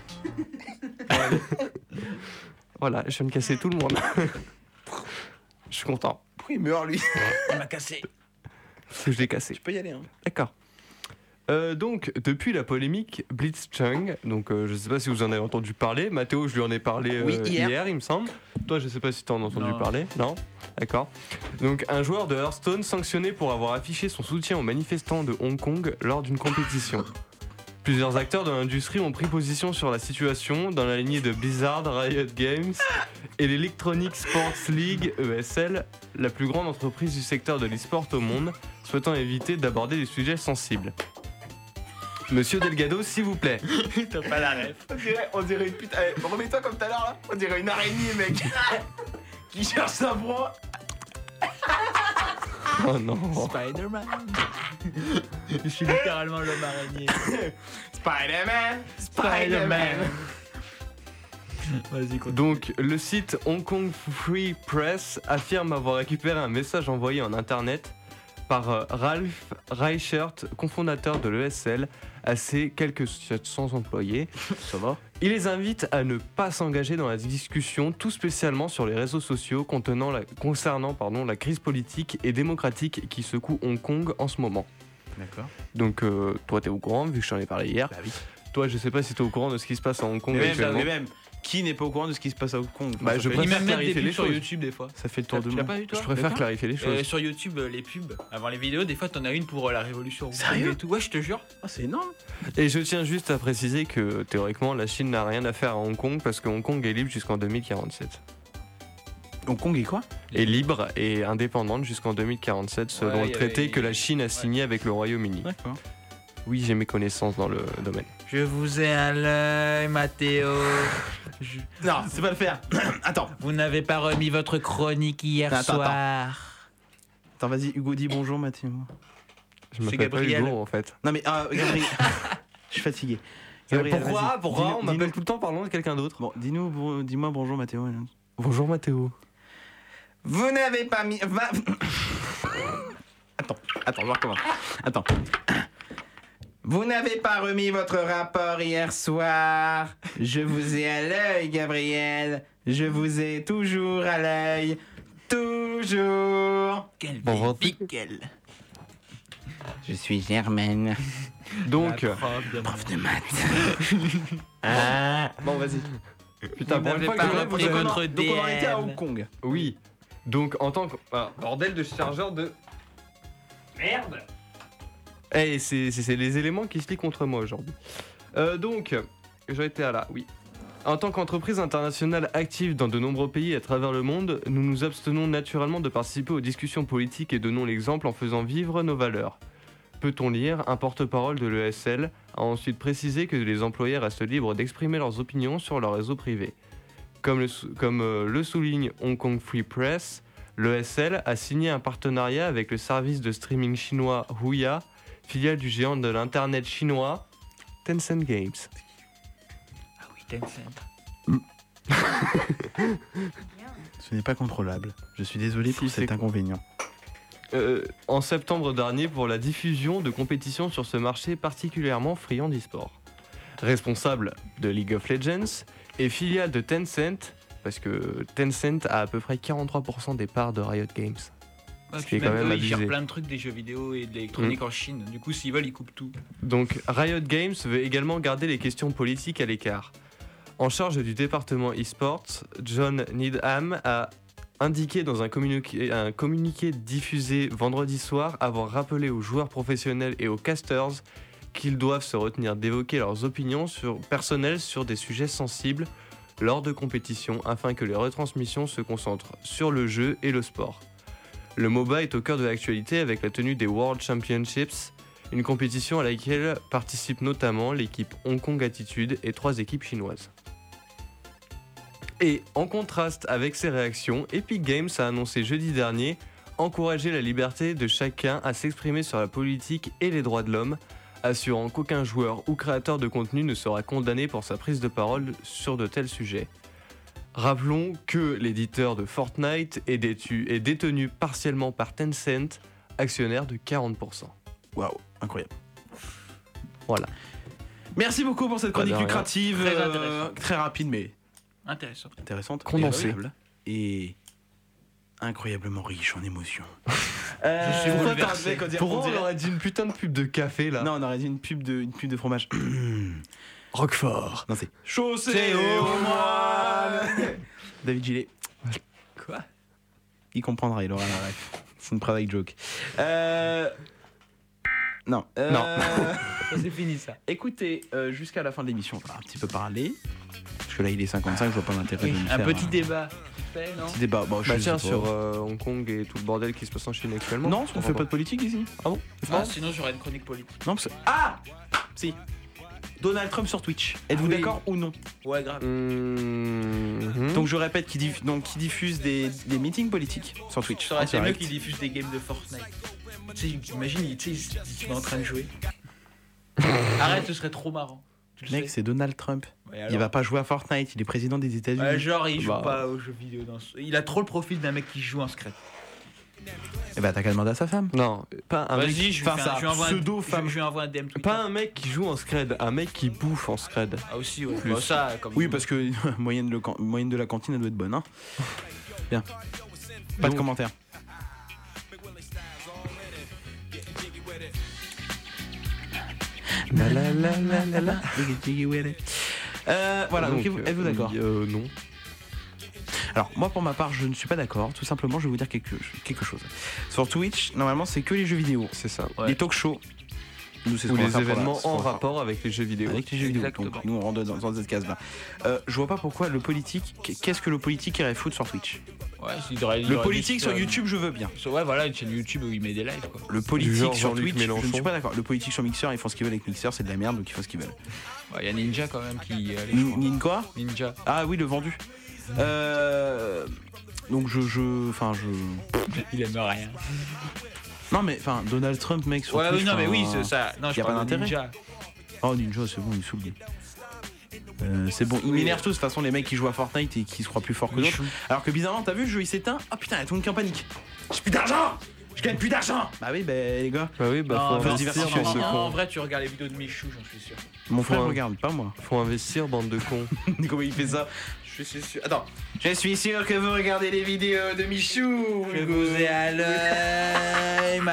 Voilà, je viens de casser tout le monde. Je suis content. Pourquoi il meurt lui? Il m'a cassé. Parce que je l'ai cassé. Je peux y aller. Hein. D'accord. Euh, donc, depuis la polémique Blitzchung, donc euh, je sais pas si vous en avez entendu parler. Mathéo, je lui en ai parlé euh, Oui, hier. il me semble. Toi, je sais pas si tu en as entendu Non. parler. Non. D'accord. Donc un joueur de Hearthstone sanctionné pour avoir affiché son soutien aux manifestants de Hong Kong lors d'une compétition. Plusieurs acteurs de l'industrie ont pris position sur la situation dans la lignée de Blizzard, Riot Games et l'Electronic Sports League E S L, la plus grande entreprise du secteur de l'e-sport au monde, souhaitant éviter d'aborder des sujets sensibles. Monsieur Delgado, s'il vous plaît. T'as pas la ref. On dirait, on dirait une putain. Eh, remets-toi comme tout à l'heure là. On dirait une araignée, mec. Qui cherche sa proie. Oh non. Spider-Man. Je suis littéralement l'homme araignée. Spider-Man. Spider-Man. Vas-y, continue. Donc, le site Hong Kong Free Press affirme avoir récupéré un message envoyé en internet par euh, Ralph Reichert, cofondateur de l'E S L, à ses quelques sept cents employés. Ça va. Il les invite à ne pas s'engager dans la discussion, tout spécialement sur les réseaux sociaux contenant la, concernant pardon, la crise politique et démocratique qui secoue Hong Kong en ce moment. D'accord. Donc, euh, toi, t'es au courant, vu que je t'en ai parlé hier. Bah oui. Toi, je sais pas si t'es au courant de ce qui se passe à Hong Kong Mais même, actuellement. mais même, qui n'est pas au courant de ce qui se passe à Hong Kong? Bah, je fait- préfère Ils même mettent des clarifier pubs les sur choses. YouTube des fois. Ça fait le tour Tu du l'as monde. pas vu toi? Je préfère D'accord. clarifier les choses. Euh, sur YouTube, euh, les pubs, avant les vidéos, des fois t'en as une pour euh, la révolution rouge Sérieux et tout. Ouais, je te jure. Ah, c'est énorme. Et je tiens juste à préciser que théoriquement, la Chine n'a rien à faire à Hong Kong parce que Hong Kong est libre jusqu'en deux mille quarante-sept. Hong Kong est quoi? Est libre et indépendante jusqu'en deux mille quarante-sept selon Ouais, le y traité avait- que la Chine a signé avec le Royaume-Uni. D'accord. Oui, j'ai mes connaissances dans le domaine. Je vous ai à l'œil, Mathéo. Je- Non, c'est pas le faire. Attends. Vous n'avez pas remis votre chronique hier Attends, soir. Attends, vas-y, Hugo, dis bonjour, Mathieu. Je m'appelle pas Gabriel. Hugo en fait. Non, mais euh, Gabriel. Je suis fatigué. Gabriel, pourquoi vas-y. Pourquoi Dis-nous- On m'appelle dis-nous- tout le temps parlant de quelqu'un d'autre. Bon, dis-nous, bon, dis-moi bonjour, Mathéo. Bonjour Mathéo. Vous n'avez pas mis. Va- Attends, attends, je recommence. Attends. Vous n'avez pas remis votre rapport hier soir. Je vous ai à l'œil, Gabriel. Je vous ai toujours à l'œil. Toujours. Quelle Bon, vieille rentre- piquelle. Je suis Germaine. Donc, La prof de Prof de maths. Ah. Bon, vas-y. putain, Vous pour une n'avez fois pas que je lève, repris vous avez- votre Donc on en était à D M. Hong Kong. Oui. Donc en tant que ah, bordel de chargeur de Merde. Eh, c'est c'est- c'est les éléments qui se lient contre moi aujourd'hui. Euh, donc, j'en étais à là, oui. En tant qu'entreprise internationale active dans de nombreux pays à travers le monde, nous nous abstenons naturellement de participer aux discussions politiques et donnons l'exemple en faisant vivre nos valeurs. Peut-on lire, un porte-parole de l'E S L a ensuite précisé que les employés restent libres d'exprimer leurs opinions sur leur réseau privé. Comme le, sou- comme, euh, le souligne Hong Kong Free Press, l'E S L a signé un partenariat avec le service de streaming chinois Huya, filiale du géant de l'internet chinois Tencent Games. Ah oui, Tencent. Ce n'est pas contrôlable. Je suis désolé pour Si, c'est cet inconvénient. Euh, en septembre dernier pour la diffusion de compétitions sur ce marché particulièrement friand d'e-sport. Responsable de League of Legends et filiale de Tencent, parce que Tencent a à peu près quarante-trois pour cent des parts de Riot Games. Ouais, Ce qui puis est quand même même eux, ils gèrent abusé. plein de trucs des jeux vidéo et de l'électronique Mm. en Chine. Du coup, s'ils veulent, ils coupent tout. Donc Riot Games veut également garder les questions politiques à l'écart. En charge du département e-sports, John Needham a indiqué dans un communiqué, un communiqué diffusé vendredi soir avoir rappelé aux joueurs professionnels et aux casters qu'ils doivent se retenir d'évoquer leurs opinions sur, personnelles sur des sujets sensibles lors de compétitions afin que les retransmissions se concentrent sur le jeu et le sport. Le MOBA est au cœur de l'actualité avec la tenue des World Championships, une compétition à laquelle participent notamment l'équipe Hong Kong Attitude et trois équipes chinoises. Et en contraste avec ces réactions, Epic Games a annoncé jeudi dernier encourager la liberté de chacun à s'exprimer sur la politique et les droits de l'homme, assurant qu'aucun joueur ou créateur de contenu ne sera condamné pour sa prise de parole sur de tels sujets. Rappelons que l'éditeur de Fortnite est, détu- est détenu partiellement par Tencent, actionnaire de quarante pour cent. Waouh, incroyable. Voilà. Merci beaucoup pour cette Pas de chronique rien. lucrative, Très euh, intéressant. très rapide mais Intéressant. intéressante, Condensée. et agréable, et incroyablement riche en émotions. Je suis pourquoi bouleversé. t'as- on dirait- Pourquoi on on dirait- aurait dit une putain de pub de café là? Non, on aurait dit une pub de, une pub de fromage. Roquefort. Non, c'est Chaussée C'est au au moine. David Gillet. Quoi? il comprendra, il aura la ref. C'est une private joke. Euh... Non. Euh... Non. C'est fini ça. Écoutez, euh, jusqu'à la fin de l'émission, on va un petit peu parler. Parce que là, il est cinquante-cinq, je vois pas l'intérêt de le Un faire, petit hein. débat. Fait, non Petit débat. Bon, je Bah sais tiens, pas. sur euh, Hong Kong et tout le bordel qui se passe en Chine actuellement. Non, on fait pas de politique ici. Ah bon Ah, sinon j'aurais une chronique politique. Non, parce que... Ah Si. Donald Trump sur Twitch. Êtes-vous Oui. d'accord ou non? Ouais, grave. Mmh. Donc je répète, qui, diff... Donc, qui diffuse des... des meetings politiques sur Twitch. Ça aurait en été mieux direct. qu'il diffuse des games de Fortnite. Tu sais, imagine, il tu sais, il est en train de jouer. Arrête, ce serait trop marrant. Tu le Mec, sais. c'est Donald Trump. Ouais, alors. Il va pas jouer à Fortnite, il est président des États-Unis. Ouais, genre, il joue Bah, pas aux jeux vidéo. Dans ce- Il a trop le profil d'un mec qui joue en secret. Eh bah, t'as qu'à demander à sa femme. Non, pas un mec. Vas-y, je lui enfin, fais un- ça, je lui envoie un- pseudo-femme. je- je lui envoie un D M Twitter. Pas un mec qui joue en scred, un mec qui bouffe en scred. Ah, aussi, ouais. Plus. Bah, ça, comme Oui, parce que moyenne, le can- moyenne de la cantine, elle doit être bonne. Hein. Bien. Pas de Donc- commentaires. La la la la la la. Euh, voilà, donc, êtes-vous êtes-vous d'accord? oui, euh, Non. Alors, moi pour ma part, je ne suis pas d'accord. Tout simplement, je vais vous dire quelque, quelque chose. Sur Twitch, normalement, c'est que les jeux vidéo. C'est ça. Les talk shows. Nous, c'est ce Ou qu'on va les faire pour la- événements ce qu'on en va faire. rapport avec les jeux vidéo. Avec les jeux vidéo. Exactement. Donc, nous, on rentre dans, dans cette case-là. Euh, je vois pas pourquoi le politique. Qu'est-ce que le politique irait foutre sur Twitch? Ouais, il devrait- il Le aurait politique dû sur faire- YouTube, je veux bien. Ouais, voilà, une chaîne YouTube où il met des lives, quoi. Le Du politique genre sur Jean-Luc Twitch, je ne Mélenchon. suis pas d'accord. Le politique sur Mixer, ils font ce qu'ils veulent avec Mixer, c'est de la merde, donc ils font ce qu'ils veulent. Ouais, il y a Ninja quand même qui. allez, je Nin- crois. Nin quoi? Ninja. Ah oui, le vendu. Euh, donc je, je, enfin je. Il aime rien. Non mais, enfin Donald Trump, mec. Sur Ouais, Twitch, oui, non, mais enfin, oui, c'est ça. Non, y je a pas parle de d'intérêt. Ninja. Oh Ninja, c'est bon, il saoule. lui. Euh, c'est bon, ils Oui. m'énervent tous de toute façon les mecs qui jouent à Fortnite et qui se croient plus forts que d'autres. Michou. Alors que bizarrement, t'as vu, le jeu il s'éteint. Oh putain, il y a tout le monde qui est en panique. J'ai plus d'argent. Je gagne plus d'argent. Bah oui, bah les gars. Bah oui, bah Non, faut non, investir, diversifier, bande de Non, en cons. vrai, tu regardes les vidéos de Michou, j'en suis sûr. Mon frère Faut un- regarde, pas moi. Faut investir, bande de cons. Comment il fait ça? Je suis sûr. Attends. Je suis sûr que vous regardez les vidéos de Michou. Je vous ai à l'œil,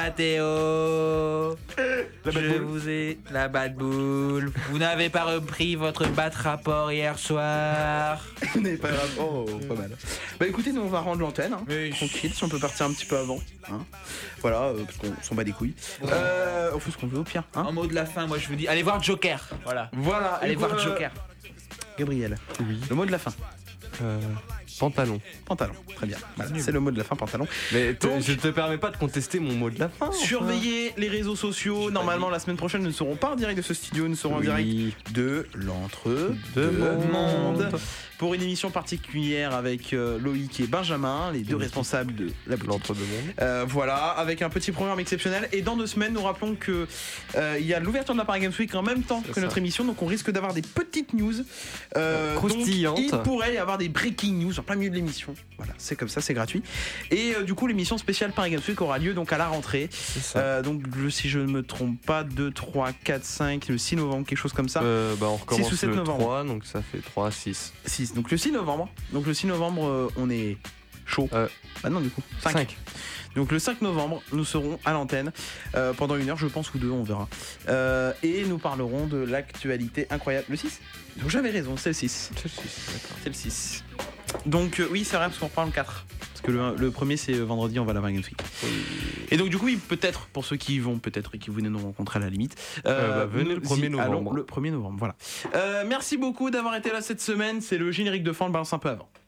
Mathéo. La bad Je boule. vous ai la bad boule. Vous n'avez pas repris votre bat rapport hier soir. Vous n'avez pas grave. Oh, pas mal. Bah écoutez, nous on va rendre l'antenne. Hein. Oui. Tranquille, si on peut partir un petit peu avant. Hein. Voilà, euh, parce qu'on s'en bat les couilles. Euh, on fait ce qu'on veut au pire. Hein. En mot de la fin, moi je vous dis, allez voir Joker. Voilà. Voilà, Allez et voir euh, Joker. Gabriel, Oui. le mot de la fin. Euh, pantalon. Pantalon, très bien. Voilà, c'est le mot de la fin, pantalon. Mais t- Donc- je te permets pas de contester mon mot de la fin. enfin. Surveillez les réseaux sociaux. Normalement, la semaine prochaine, nous ne serons pas en direct de ce studio, nous serons en Oui. direct de l'entre De deux monde. mondes pour une émission particulière avec euh, Loïc et Benjamin, les deux Oui. responsables de la boutique. L'entre-deux mondes. Euh, voilà, avec un petit programme exceptionnel. Et dans deux semaines, nous rappelons que euh, il y a l'ouverture de la Paris Games Week en même temps C'est que ça. notre émission, donc on risque d'avoir des petites news euh, Croustillantes. donc, il pourrait y avoir des breaking news en plein milieu de l'émission. Voilà, c'est comme ça, c'est gratuit. Et euh, du coup, l'émission spéciale Paris Games Week aura lieu donc à la rentrée. C'est ça. Euh, donc, le- si je ne me trompe pas, deux, trois, quatre, cinq, le six novembre, quelque chose comme ça. Euh, bah on recommence six ou sept le novembre. trois, donc ça fait trois, six. six. Donc le six novembre. Donc le six novembre, euh, on est chaud. Euh, Bah non, du coup. cinq. cinq. Donc le cinq novembre, nous serons à l'antenne euh, pendant une heure, je pense, ou deux, on verra. Euh, et nous parlerons de l'actualité incroyable. Le six. Donc j'avais raison, c'est le six. C'est le six, d'accord. C'est le six. Donc euh, oui, c'est vrai, parce qu'on reprend le quatre. Parce que le, le premier, c'est vendredi, on va à la Paris Games Week. Et donc du coup, oui, peut-être, pour ceux qui y vont, peut-être, et qui venez nous rencontrer à la limite. Euh, bah, venez nous le premier y novembre. allons le premier novembre, voilà. Euh, merci beaucoup d'avoir été là cette semaine. C'est le générique de fin, on le balance un peu avant.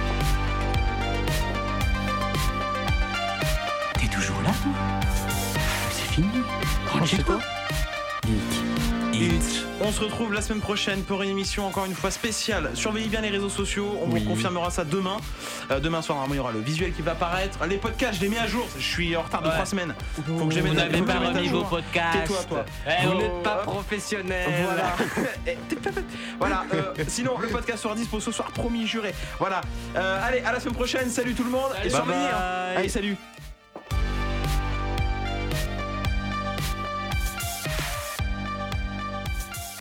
T'es toujours là, toi? C'est fini. Rentre chez toi. Hit. On se retrouve la semaine prochaine pour une émission encore une fois spéciale. Surveillez bien les réseaux sociaux, on Oui. vous confirmera ça demain. Euh, demain soir, normalement, il y aura le visuel qui va apparaître. Les podcasts, je les mets à jour. Je suis en retard de Ouais. trois semaines. Faut que je les Vous mette à- n'avez faut que pas je les mette à remis jour. vos podcasts. Tais-toi, toi. Eh Vous oh. n'êtes pas professionnel. Voilà. Eh, voilà. euh, sinon, le podcast sera dispo ce soir, promis, juré. Voilà. Euh, allez, à la semaine prochaine. Salut tout le monde. Salut. Et surveillez. Bye hein. bye. Allez, salut.